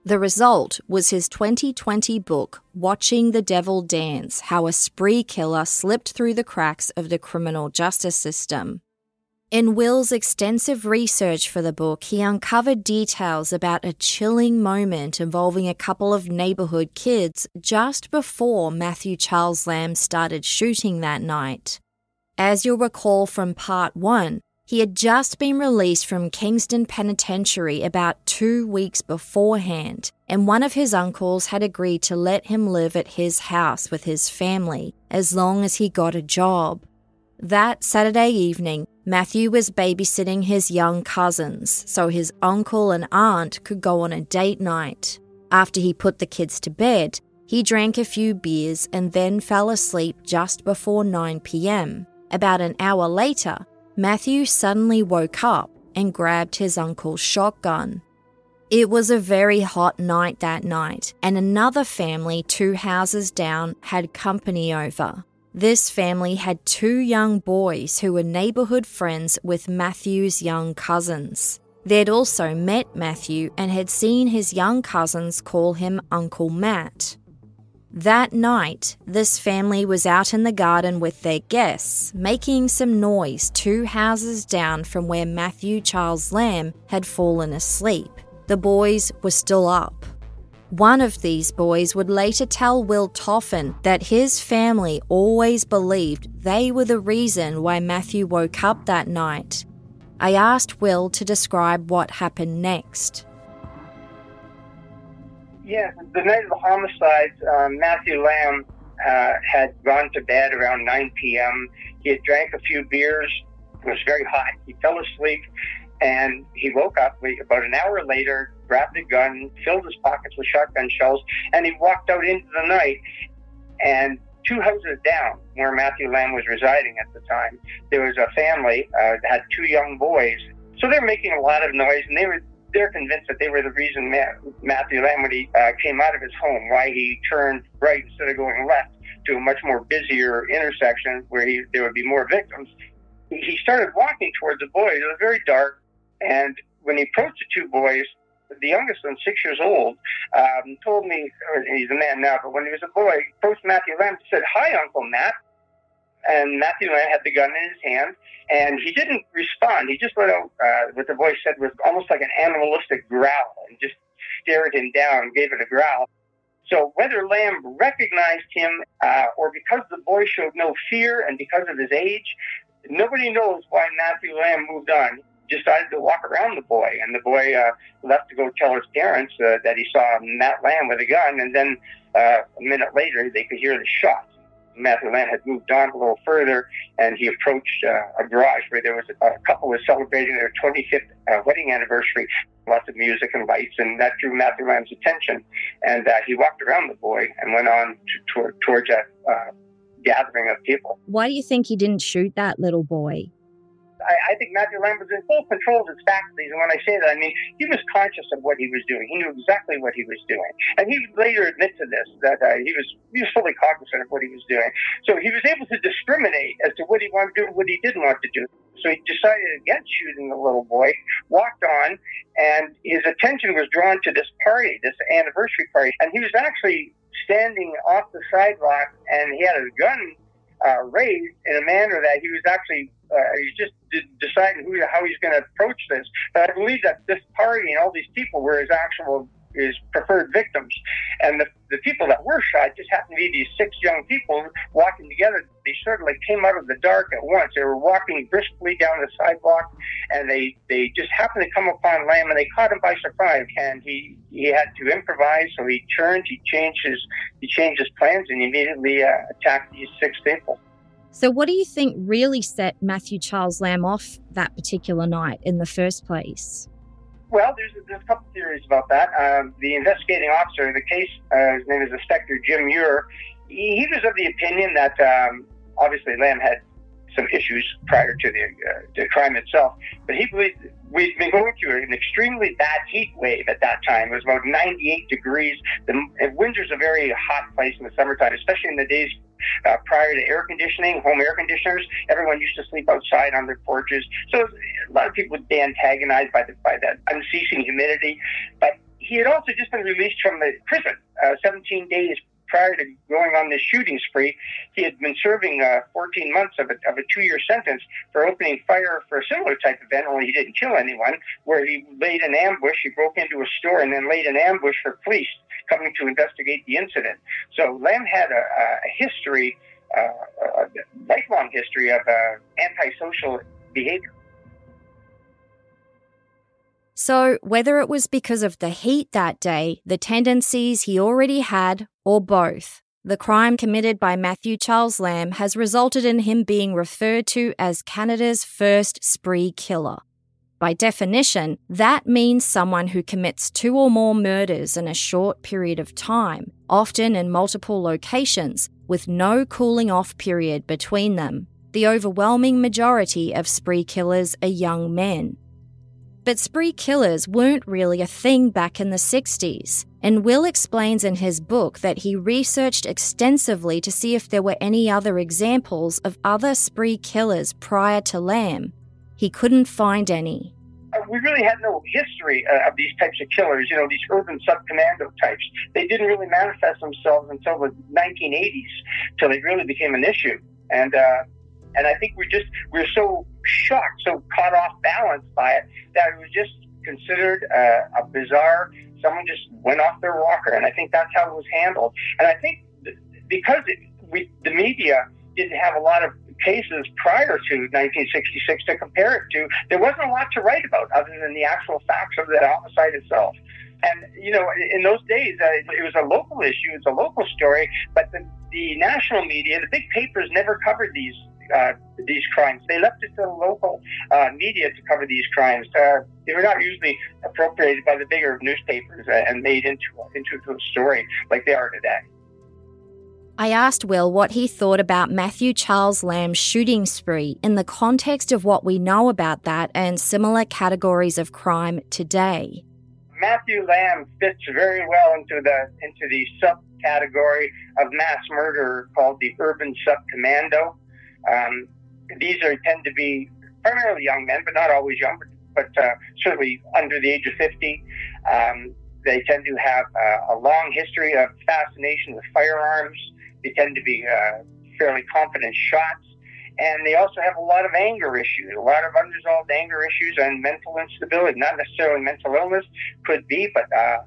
The result was his 2020 book, Watching the Devil Dance: How a Spree Killer Slipped Through the Cracks of the Criminal Justice System. In Will's extensive research for the book, he uncovered details about a chilling moment involving a couple of neighborhood kids just before Matthew Charles Lamb started shooting that night. As you'll recall from Part 1, he had just been released from Kingston Penitentiary about 2 weeks beforehand, and one of his uncles had agreed to let him live at his house with his family as long as he got a job. That Saturday evening, Matthew was babysitting his young cousins so his uncle and aunt could go on a date night. After he put the kids to bed, he drank a few beers and then fell asleep just before 9 p.m. About an hour later, Matthew suddenly woke up and grabbed his uncle's shotgun. It was a very hot night that night, and another family 2 houses down had company over. This family had 2 young boys who were neighborhood friends with Matthew's young cousins. They'd also met Matthew and had seen his young cousins call him Uncle Matt. That night, this family was out in the garden with their guests, making some noise 2 houses down from where Matthew Charles Lamb had fallen asleep. The boys were still up. One of these boys would later tell Will Toffin that his family always believed they were the reason why Matthew woke up that night. I asked Will to describe what happened next. Yeah, the night of the homicides, Matthew Lamb had gone to bed around 9 p.m. He had drank a few beers. It was very hot. He fell asleep, and he woke up about an hour later, grabbed a gun, filled his pockets with shotgun shells, and he walked out into the night. And 2 houses down, where Matthew Lamb was residing at the time, there was a family that had 2 young boys. So they're making a lot of noise, and they're convinced that they were the reason Matthew Lamb, when he came out of his home, why he turned right instead of going left to a much more busier intersection where there would be more victims. He started walking towards the boys. It was very dark, and when he approached the 2 boys, the youngest one, 6 years old, told me, he's a man now, but when he was a boy, he approached Matthew Lamb and said, "Hi, Uncle Matt." And Matthew Lamb had the gun in his hand, and he didn't respond. He just let out what the boy said was almost like an animalistic growl, and just stared him down, gave it a growl. So whether Lamb recognized him or because the boy showed no fear and because of his age, nobody knows why Matthew Lamb moved on. He decided to walk around the boy, and the boy left to go tell his parents that he saw Matt Lamb with a gun, and then a minute later they could hear the shots. Matthew Lamb had moved on a little further, and he approached a garage where there was a couple was celebrating their 25th wedding anniversary. Lots of music and lights, and that drew Matthew Lamb's attention. And he walked around the boy and went on towards a gathering of people. Why do you think he didn't shoot that little boy? I think Matthew Lamb was in full control of his faculties, and when I say that, I mean he was conscious of what he was doing. He knew exactly what he was doing, and he would later admit to this, that he was fully cognizant of what he was doing. So he was able to discriminate as to what he wanted to do and what he didn't want to do. So he decided against shooting the little boy, walked on, and his attention was drawn to this party, this anniversary party, and he was actually standing off the sidewalk, and he had his gun raised in a manner that he was actually he's just deciding how he's going to approach this. But I believe that this party and all these people were his preferred victims. And the people that were shot just happened to be these 6 young people walking together. They sort of came out of the dark at once. They were walking briskly down the sidewalk, and they just happened to come upon Lamb, and they caught him by surprise. And he had to improvise, so he turned, he changed his plans, and immediately attacked these 6 people. So what do you think really set Matthew Charles Lamb off that particular night in the first place? Well, there's a couple theories about that. The investigating officer in the case, his name is Inspector Jim Muir, he was of the opinion that obviously Lamb had some issues prior to the crime itself, but he believed we'd been going through an extremely bad heat wave at that time. It was about 98 degrees. Windsor's a very hot place in the summertime, especially in the days prior to air conditioning, home air conditioners. Everyone used to sleep outside on their porches. So a lot of people would be antagonized by that unceasing humidity. But he had also just been released from the prison 17 days prior to going on this shooting spree. He had been serving 14 months of a 2-year sentence for opening fire for a similar type of event, only he didn't kill anyone, where he laid an ambush. He broke into a store and then laid an ambush for police coming to investigate the incident. So Lam had a history, a lifelong history of antisocial behavior. So, whether it was because of the heat that day, the tendencies he already had, or both, the crime committed by Matthew Charles Lam has resulted in him being referred to as Canada's first spree killer. By definition, that means someone who commits 2 or more murders in a short period of time, often in multiple locations, with no cooling off period between them. The overwhelming majority of spree killers are young men. But spree killers weren't really a thing back in the 60s, and Will explains in his book that he researched extensively to see if there were any other examples of other spree killers prior to Lam. He couldn't find any. We really had no history of these types of killers, these urban sub-commando types. They didn't really manifest themselves until the 1980s, till they really became an issue. And I think we're so shocked, so caught off balance by it, that it was just considered a bizarre, someone just went off their rocker. And I think that's how it was handled. And I think because the media didn't have a lot of cases prior to 1966 to compare it to, there wasn't a lot to write about other than the actual facts of the homicide itself. And, in those days, it was a local issue, it's a local story, but the national media, the big papers never covered these crimes. They left it to the local media to cover these crimes. They were not usually appropriated by the bigger newspapers and made into a story like they are today. I asked Will what he thought about Matthew Charles Lam's shooting spree in the context of what we know about that and similar categories of crime today. Matthew Lam fits very well into the subcategory of mass murder called the urban subcommando. These tend to be primarily young men, but not always young, but certainly under the age of 50. They tend to have a long history of fascination with firearms. They tend to be fairly confident shots. And they also have a lot of anger issues, a lot of unresolved anger issues and mental instability. Not necessarily mental illness, could be, but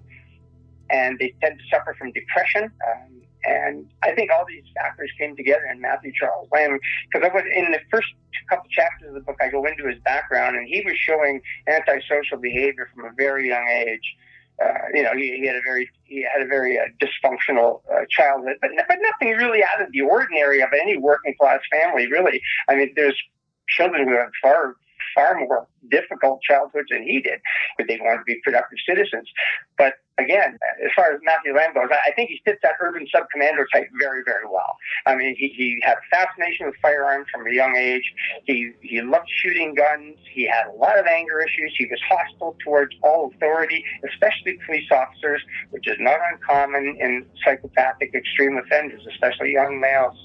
and they tend to suffer from depression. And I think all these factors came together in Matthew Charles Lam, because in the first couple chapters of the book, I go into his background, and he was showing antisocial behavior from a very young age. He had a very dysfunctional childhood, but nothing really out of the ordinary of any working class family, really. I mean, there's children who have far more difficult childhoods than he did, but they wanted to be productive citizens. But again, as far as Matthew Lam goes, I think he fits that urban subcommando type very, very well. I mean, he had a fascination with firearms from a young age. He loved shooting guns. He had a lot of anger issues. He was hostile towards all authority, especially police officers, which is not uncommon in psychopathic extreme offenders, especially young males.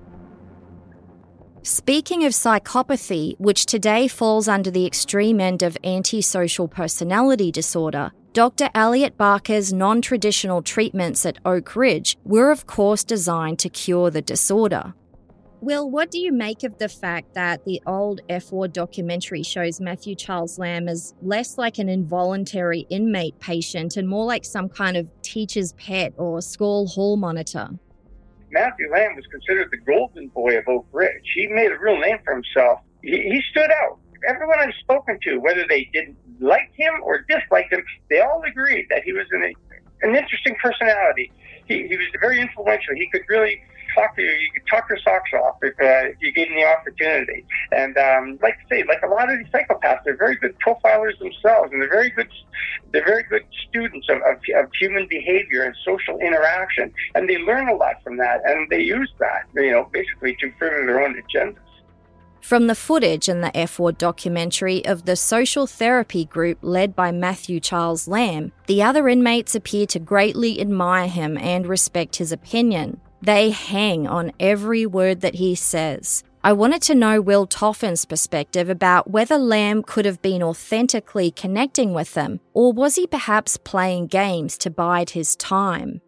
Speaking of psychopathy, which today falls under the extreme end of antisocial personality disorder, Dr. Elliot Barker's non-traditional treatments at Oak Ridge were of course designed to cure the disorder. Will, what do you make of the fact that the old F Ward documentary shows Matthew Charles Lam as less like an involuntary inmate patient and more like some kind of teacher's pet or school hall monitor? Matthew Lam was considered the golden boy of Oak Ridge. He made a real name for himself. He stood out. Everyone I've spoken to, whether they didn't like him or disliked him, they all agreed that he was an interesting personality. He was very influential. He could really talk to you. You could talk your socks off if you gave him the opportunity. And like a lot of these psychopaths, they're very good profilers themselves, and they're very good students of human behavior and social interaction. And they learn a lot from that, and they use that, basically to further their own agendas. From the footage in the F Ward documentary of the social therapy group led by Matthew Charles Lam, the other inmates appear to greatly admire him and respect his opinion. They hang on every word that he says. I wanted to know Will Toffin's perspective about whether Lamb could have been authentically connecting with them, or was he perhaps playing games to bide his time?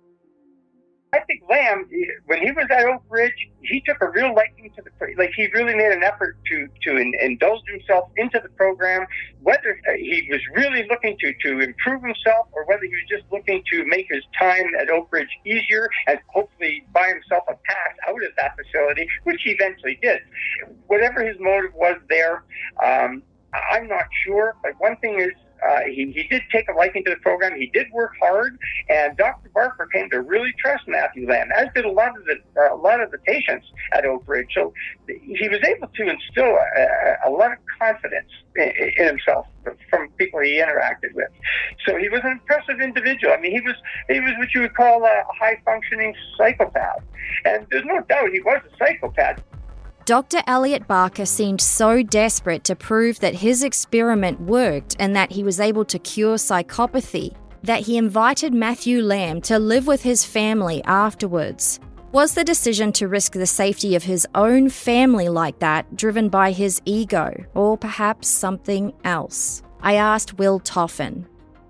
I think Lamb, when he was at Oak Ridge, he took a real liking to he really made an effort to indulge himself into the program, whether he was really looking to improve himself or whether he was just looking to make his time at Oak Ridge easier and hopefully buy himself a pass out of that facility, which he eventually did. Whatever his motive was there, I'm not sure, but one thing is, he did take a liking to the program. He did work hard, and Dr. Barker came to really trust Matthew Lamb, as did a lot of the patients at Oak Ridge. So he was able to instill a lot of confidence in himself from people he interacted with. So he was an impressive individual. I mean, he was what you would call a high-functioning psychopath, and there's no doubt he was a psychopath. Dr. Elliot Barker seemed so desperate to prove that his experiment worked and that he was able to cure psychopathy that he invited Matthew Lamb to live with his family afterwards. Was the decision to risk the safety of his own family like that driven by his ego, or perhaps something else? I asked Will Toffin.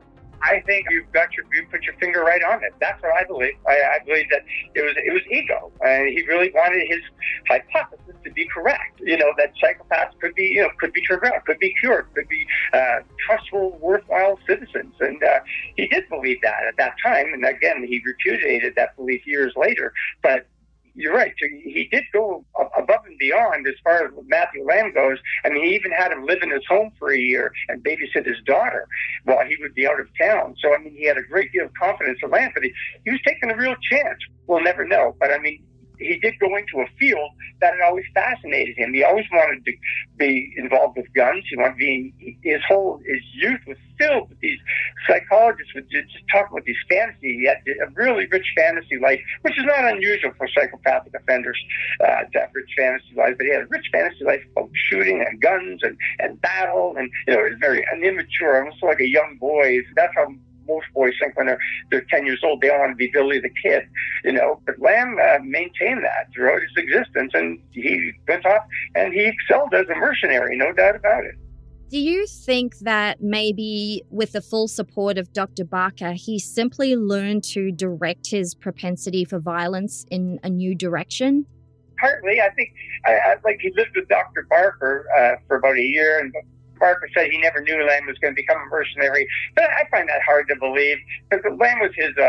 I think you put your finger right on it. That's what I believe. I believe that it was ego, and he really wanted his hypothesis to be correct. That psychopaths could be turned around, could be cured, could be trustful, worthwhile citizens, and he did believe that at that time. And again, he repudiated that belief years later, but. You're right. He did go above and beyond as far as Matthew Lamb goes. I mean, he even had him live in his home for a year and babysit his daughter while he would be out of town. So, I mean, he had a great deal of confidence in Lamb, but he was taking a real chance. We'll never know. But, I mean, he did go into a field that had always fascinated him. He always wanted to be involved with guns. He wanted to be, his youth was filled with these psychologists would just talk about these fantasies. He had a really rich fantasy life, which is not unusual for psychopathic offenders to have rich fantasy lives. But he had a rich fantasy life about shooting and guns and battle, and it was very immature, almost like a young boy. That's how most boys think when they're 10 years old. They all want to be Billy the Kid, But Lamb maintained that throughout his existence, and he went off and he excelled as a mercenary, no doubt about it. Do you think that maybe with the full support of Dr. Barker, he simply learned to direct his propensity for violence in a new direction? Partly. I think he lived with Dr. Barker for about a year, and Barker said he never knew Lamb was going to become a mercenary. But I find that hard to believe, because Lamb was his,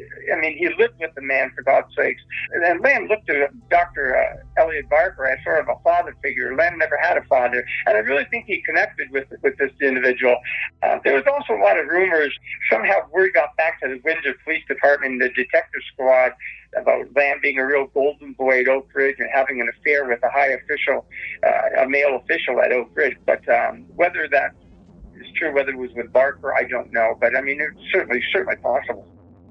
he lived with the man, for God's sakes. And Lamb looked at Dr. Elliot Barker as sort of a father figure. Lamb never had a father. And I really think he connected with this individual. There was also a lot of rumors. Somehow word got back to the Windsor Police Department, the detective squad, about Lamb being a real golden boy at Oak Ridge and having an affair with a high official, a male official at Oak Ridge. But whether that is true, whether it was with Barker, I don't know. But, it's certainly possible.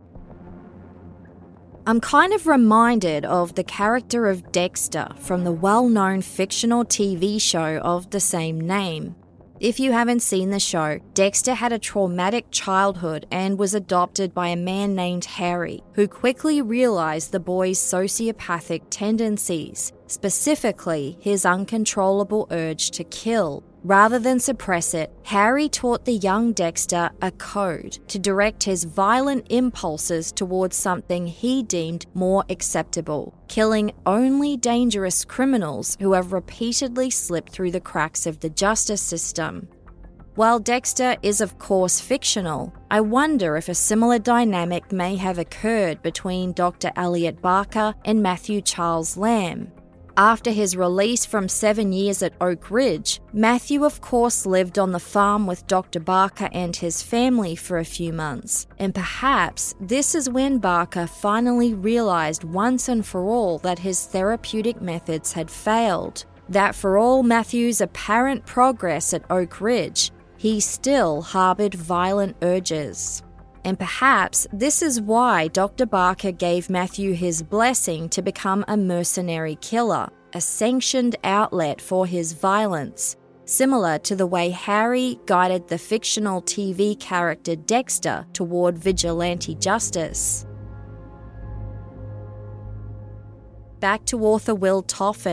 I'm kind of reminded of the character of Dexter from the well-known fictional TV show of the same name. If you haven't seen the show, Dexter had a traumatic childhood and was adopted by a man named Harry, who quickly realized the boy's sociopathic tendencies, specifically his uncontrollable urge to kill. Rather than suppress it, Harry taught the young Dexter a code to direct his violent impulses towards something he deemed more acceptable, killing only dangerous criminals who have repeatedly slipped through the cracks of the justice system. While Dexter is of course fictional, I wonder if a similar dynamic may have occurred between Dr. Elliot Barker and Matthew Charles Lamb. After his release from 7 years at Oak Ridge, Matthew of course lived on the farm with Dr. Barker and his family for a few months, and perhaps this is when Barker finally realized once and for all that his therapeutic methods had failed, that for all Matthew's apparent progress at Oak Ridge, he still harbored violent urges. And perhaps this is why Dr. Barker gave Matthew his blessing to become a mercenary killer, a sanctioned outlet for his violence, similar to the way Harry guided the fictional TV character Dexter toward vigilante justice. Back to author Will Toffin.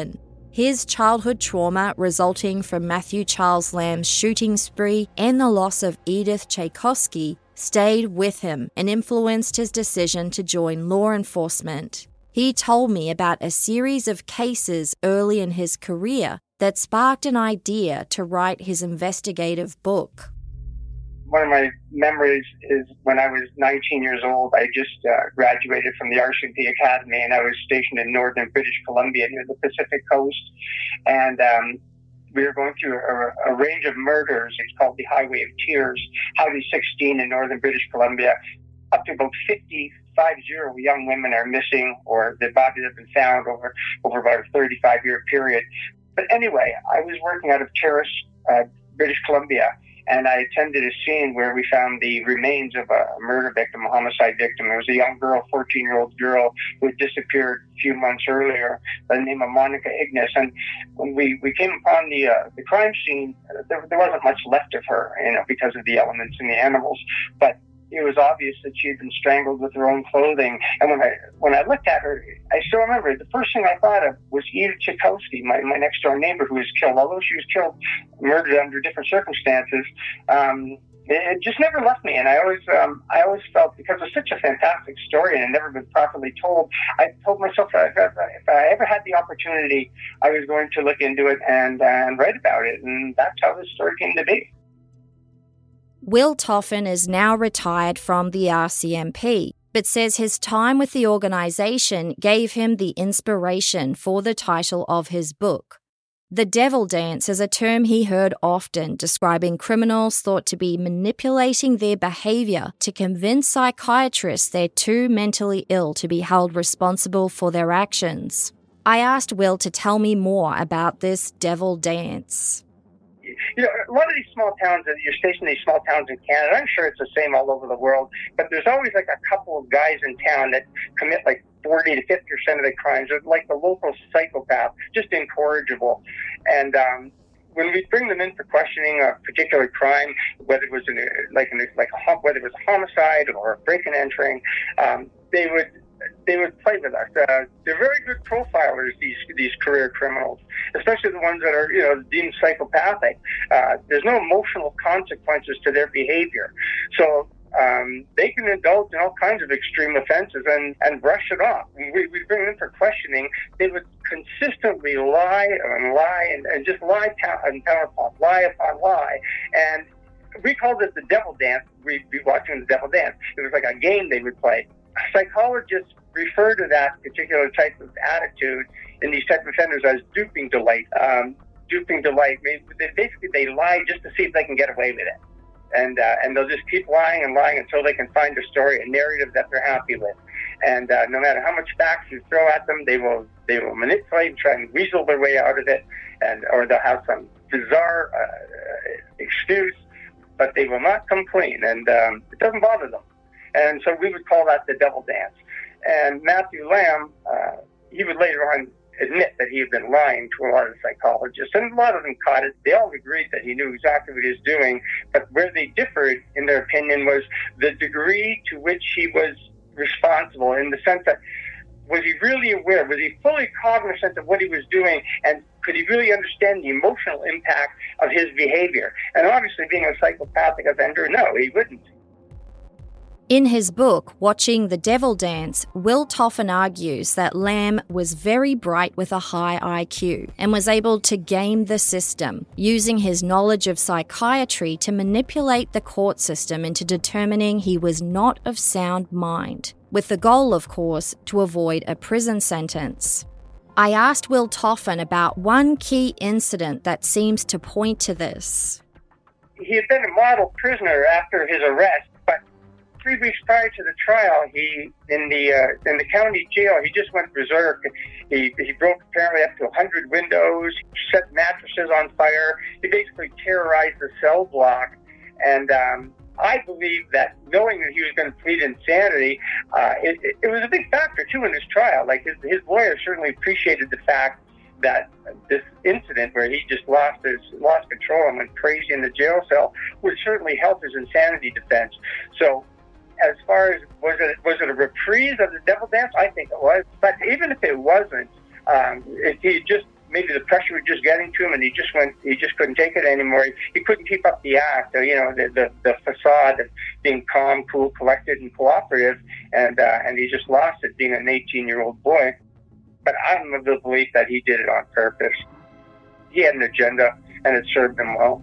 His childhood trauma resulting from Matthew Charles Lamb's shooting spree and the loss of Edith Tchaikovsky stayed with him and influenced his decision to join law enforcement. He told me about a series of cases early in his career that sparked an idea to write his investigative book. One of my memories is when I was 19 years old. I just graduated from the RCMP Academy, and I was stationed in northern British Columbia near the Pacific coast. And we were going through a range of murders. It's called the Highway of Tears, Highway 16 in northern British Columbia. Up to about 50 young women are missing, or their bodies have been found over about a 35-year period. But anyway, I was working out of Terrace, British Columbia, and I attended a scene where we found the remains of a murder victim, a homicide victim. It was a young girl, 14-year-old girl, who had disappeared a few months earlier by the name of Monica Ignis. And when we came upon the crime scene, there wasn't much left of her, because of the elements and the animals. But it was obvious that she had been strangled with her own clothing. And when I looked at her, I still remember the first thing I thought of was Edith Tchaikovsky, my next door neighbor, who was killed. Although she was killed, murdered under different circumstances, it just never left me. And I always felt, because it's such a fantastic story and it had never been properly told, I told myself that if I ever had the opportunity, I was going to look into it and write about it. And that's how this story came to be. Will Toffin is now retired from the RCMP, but says his time with the organisation gave him the inspiration for the title of his book. The devil dance is a term he heard often describing criminals thought to be manipulating their behaviour to convince psychiatrists they're too mentally ill to be held responsible for their actions. I asked Will to tell me more about this devil dance. A lot of these small towns, you're stationed in these small towns in Canada, I'm sure it's the same all over the world, but there's always like a couple of guys in town that commit like 40 to 50% of the crimes. They're like the local psychopath, just incorrigible. And when we bring them in for questioning a particular crime, whether it was whether it was a homicide or a break and entering, they would play with us. They're very good profilers, these career criminals, especially the ones that are deemed psychopathic. There's no emotional consequences to their behavior, so they can indulge in all kinds of extreme offenses and brush it off. When we bring them in for questioning, they would consistently lie and just lie upon lie, and we called it the devil dance. We'd be watching the devil dance. It was like a game they would play. Psychologists refer to that particular type of attitude in these type of offenders as duping delight. Duping delight. They lie just to see if they can get away with it, and they'll just keep lying and lying until they can find a story, a narrative that they're happy with. And no matter how much facts you throw at them, they will manipulate and try and weasel their way out of it, or they'll have some bizarre excuse, but they will not come clean, and it doesn't bother them. And so we would call that the devil dance. And Matthew Lamb, he would later on admit that he had been lying to a lot of psychologists, and a lot of them caught it. They all agreed that he knew exactly what he was doing, but where they differed in their opinion was the degree to which he was responsible, in the sense that, was he really aware? Was he fully cognizant of what he was doing? And could he really understand the emotional impact of his behavior? And obviously, being a psychopathic offender, no, he wouldn't. In his book, Watching the Devil Dance, Will Toffin argues that Lamb was very bright with a high IQ and was able to game the system, using his knowledge of psychiatry to manipulate the court system into determining he was not of sound mind, with the goal, of course, to avoid a prison sentence. I asked Will Toffin about one key incident that seems to point to this. He had been a model prisoner after his arrest. 3 weeks prior to the trial, he in the county jail, he just went berserk. He broke apparently up to 100 windows, set mattresses on fire. He basically terrorized the cell block. And I believe that knowing that he was going to plead insanity, it was a big factor too in his trial. Like his lawyer certainly appreciated the fact that this incident where he just lost control and went crazy in the jail cell would certainly help his insanity defense. So, as far as was it a reprise of the devil dance? I think it was. But even if it wasn't, if he just maybe the pressure was just getting to him, and he just couldn't take it anymore. He couldn't keep up the act, the facade of being calm, cool, collected, and cooperative, and he just lost it, being an 18-year-old boy. But I'm of the belief that he did it on purpose. He had an agenda, and it served him well.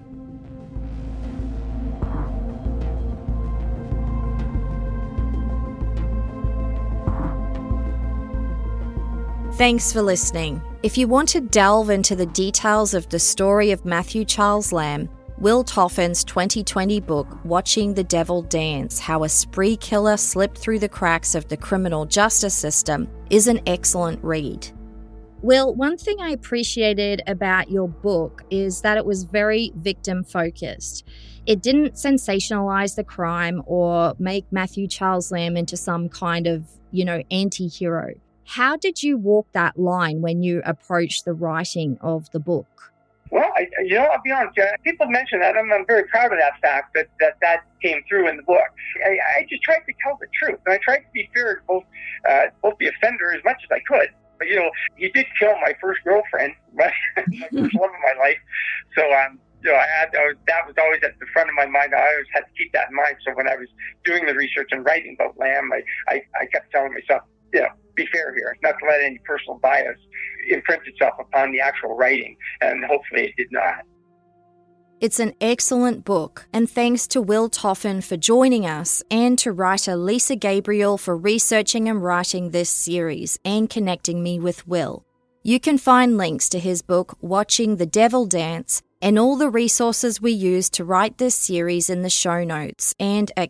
Thanks for listening. If you want to delve into the details of the story of Matthew Charles Lamb, Will Toffin's 2020 book, Watching the Devil Dance: How a Spree Killer Slipped Through the Cracks of the Criminal Justice System, is an excellent read. Will, one thing I appreciated about your book is that it was very victim-focused. It didn't sensationalize the crime or make Matthew Charles Lamb into some kind of, anti-hero. How did you walk that line when you approached the writing of the book? Well, I'll be honest. People mention that, and I'm very proud of that fact that came through in the book. I just tried to tell the truth, and I tried to be fair to both the offender as much as I could. But, he did kill my first girlfriend, my first love of my life. So, that was always at the front of my mind. I always had to keep that in mind. So when I was doing the research and writing about Lamb, I kept telling myself, be fair here, not to let any personal bias imprint itself upon the actual writing, and hopefully it did not. It's an excellent book, and thanks to Will Toffin for joining us, and to writer Lisa Gabriel for researching and writing this series and connecting me with Will. You can find links to his book, Watching the Devil Dance, and all the resources we used to write this series in the show notes and at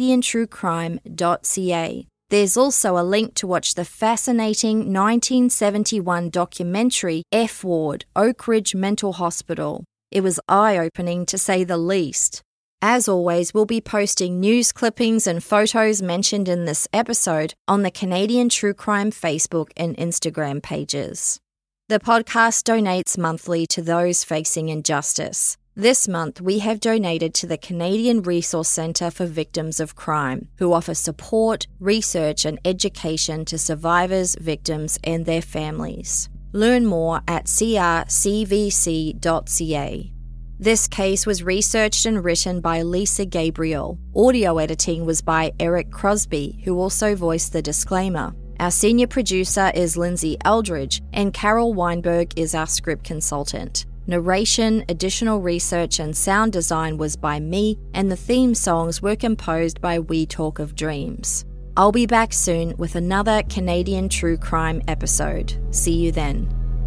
canadiantruecrime.ca. There's also a link to watch the fascinating 1971 documentary F Ward, Oak Ridge Mental Hospital. It was eye-opening to say the least. As always, we'll be posting news clippings and photos mentioned in this episode on the Canadian True Crime Facebook and Instagram pages. The podcast donates monthly to those facing injustice. This month, we have donated to the Canadian Resource Centre for Victims of Crime, who offer support, research and education to survivors, victims and their families. Learn more at crcvc.ca. This case was researched and written by Lisa Gabriel. Audio editing was by Eric Crosby, who also voiced the disclaimer. Our senior producer is Lindsay Eldridge, and Carol Weinberg is our script consultant. Narration, additional research and sound design was by me, and the theme songs were composed by We Talk of Dreams. I'll be back soon with another Canadian True Crime episode. See you then.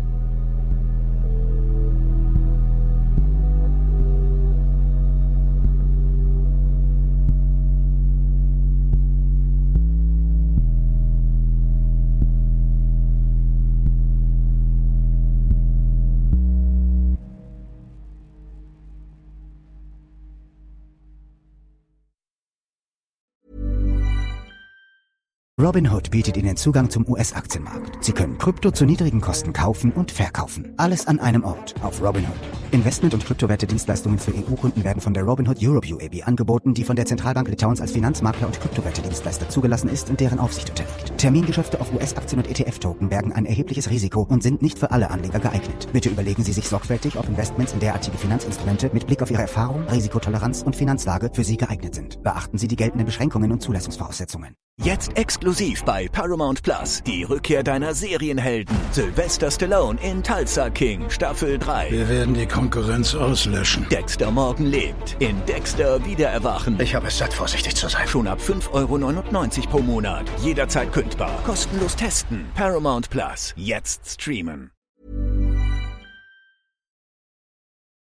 Robinhood bietet Ihnen Zugang zum US-Aktienmarkt. Sie können Krypto zu niedrigen Kosten kaufen und verkaufen. Alles an einem Ort auf Robinhood. Investment- und Kryptowerte-Dienstleistungen für EU-Kunden werden von der Robinhood Europe UAB angeboten, die von der Zentralbank Litauens als Finanzmakler und Kryptowerte-Dienstleister zugelassen ist und deren Aufsicht unterliegt. Termingeschäfte auf US-Aktien und ETF-Token bergen ein erhebliches Risiko und sind nicht für alle Anleger geeignet. Bitte überlegen Sie sich sorgfältig, ob Investments in derartige Finanzinstrumente mit Blick auf Ihre Erfahrung, Risikotoleranz und Finanzlage für Sie geeignet sind. Beachten Sie die geltenden Beschränkungen und Zulassungsvoraussetzungen. Jetzt exklusiv bei Paramount Plus die Rückkehr deiner Serienhelden. Sylvester Stallone in Tulsa King Staffel 3. Wir werden die Konkurrenz auslöschen. Dexter Morgan lebt in Dexter Wiedererwachen. Ich habe es satt, vorsichtig zu sein. Schon ab 5,99 € pro Monat. Jederzeit kündbar. Kostenlos testen. Paramount Plus. Jetzt streamen.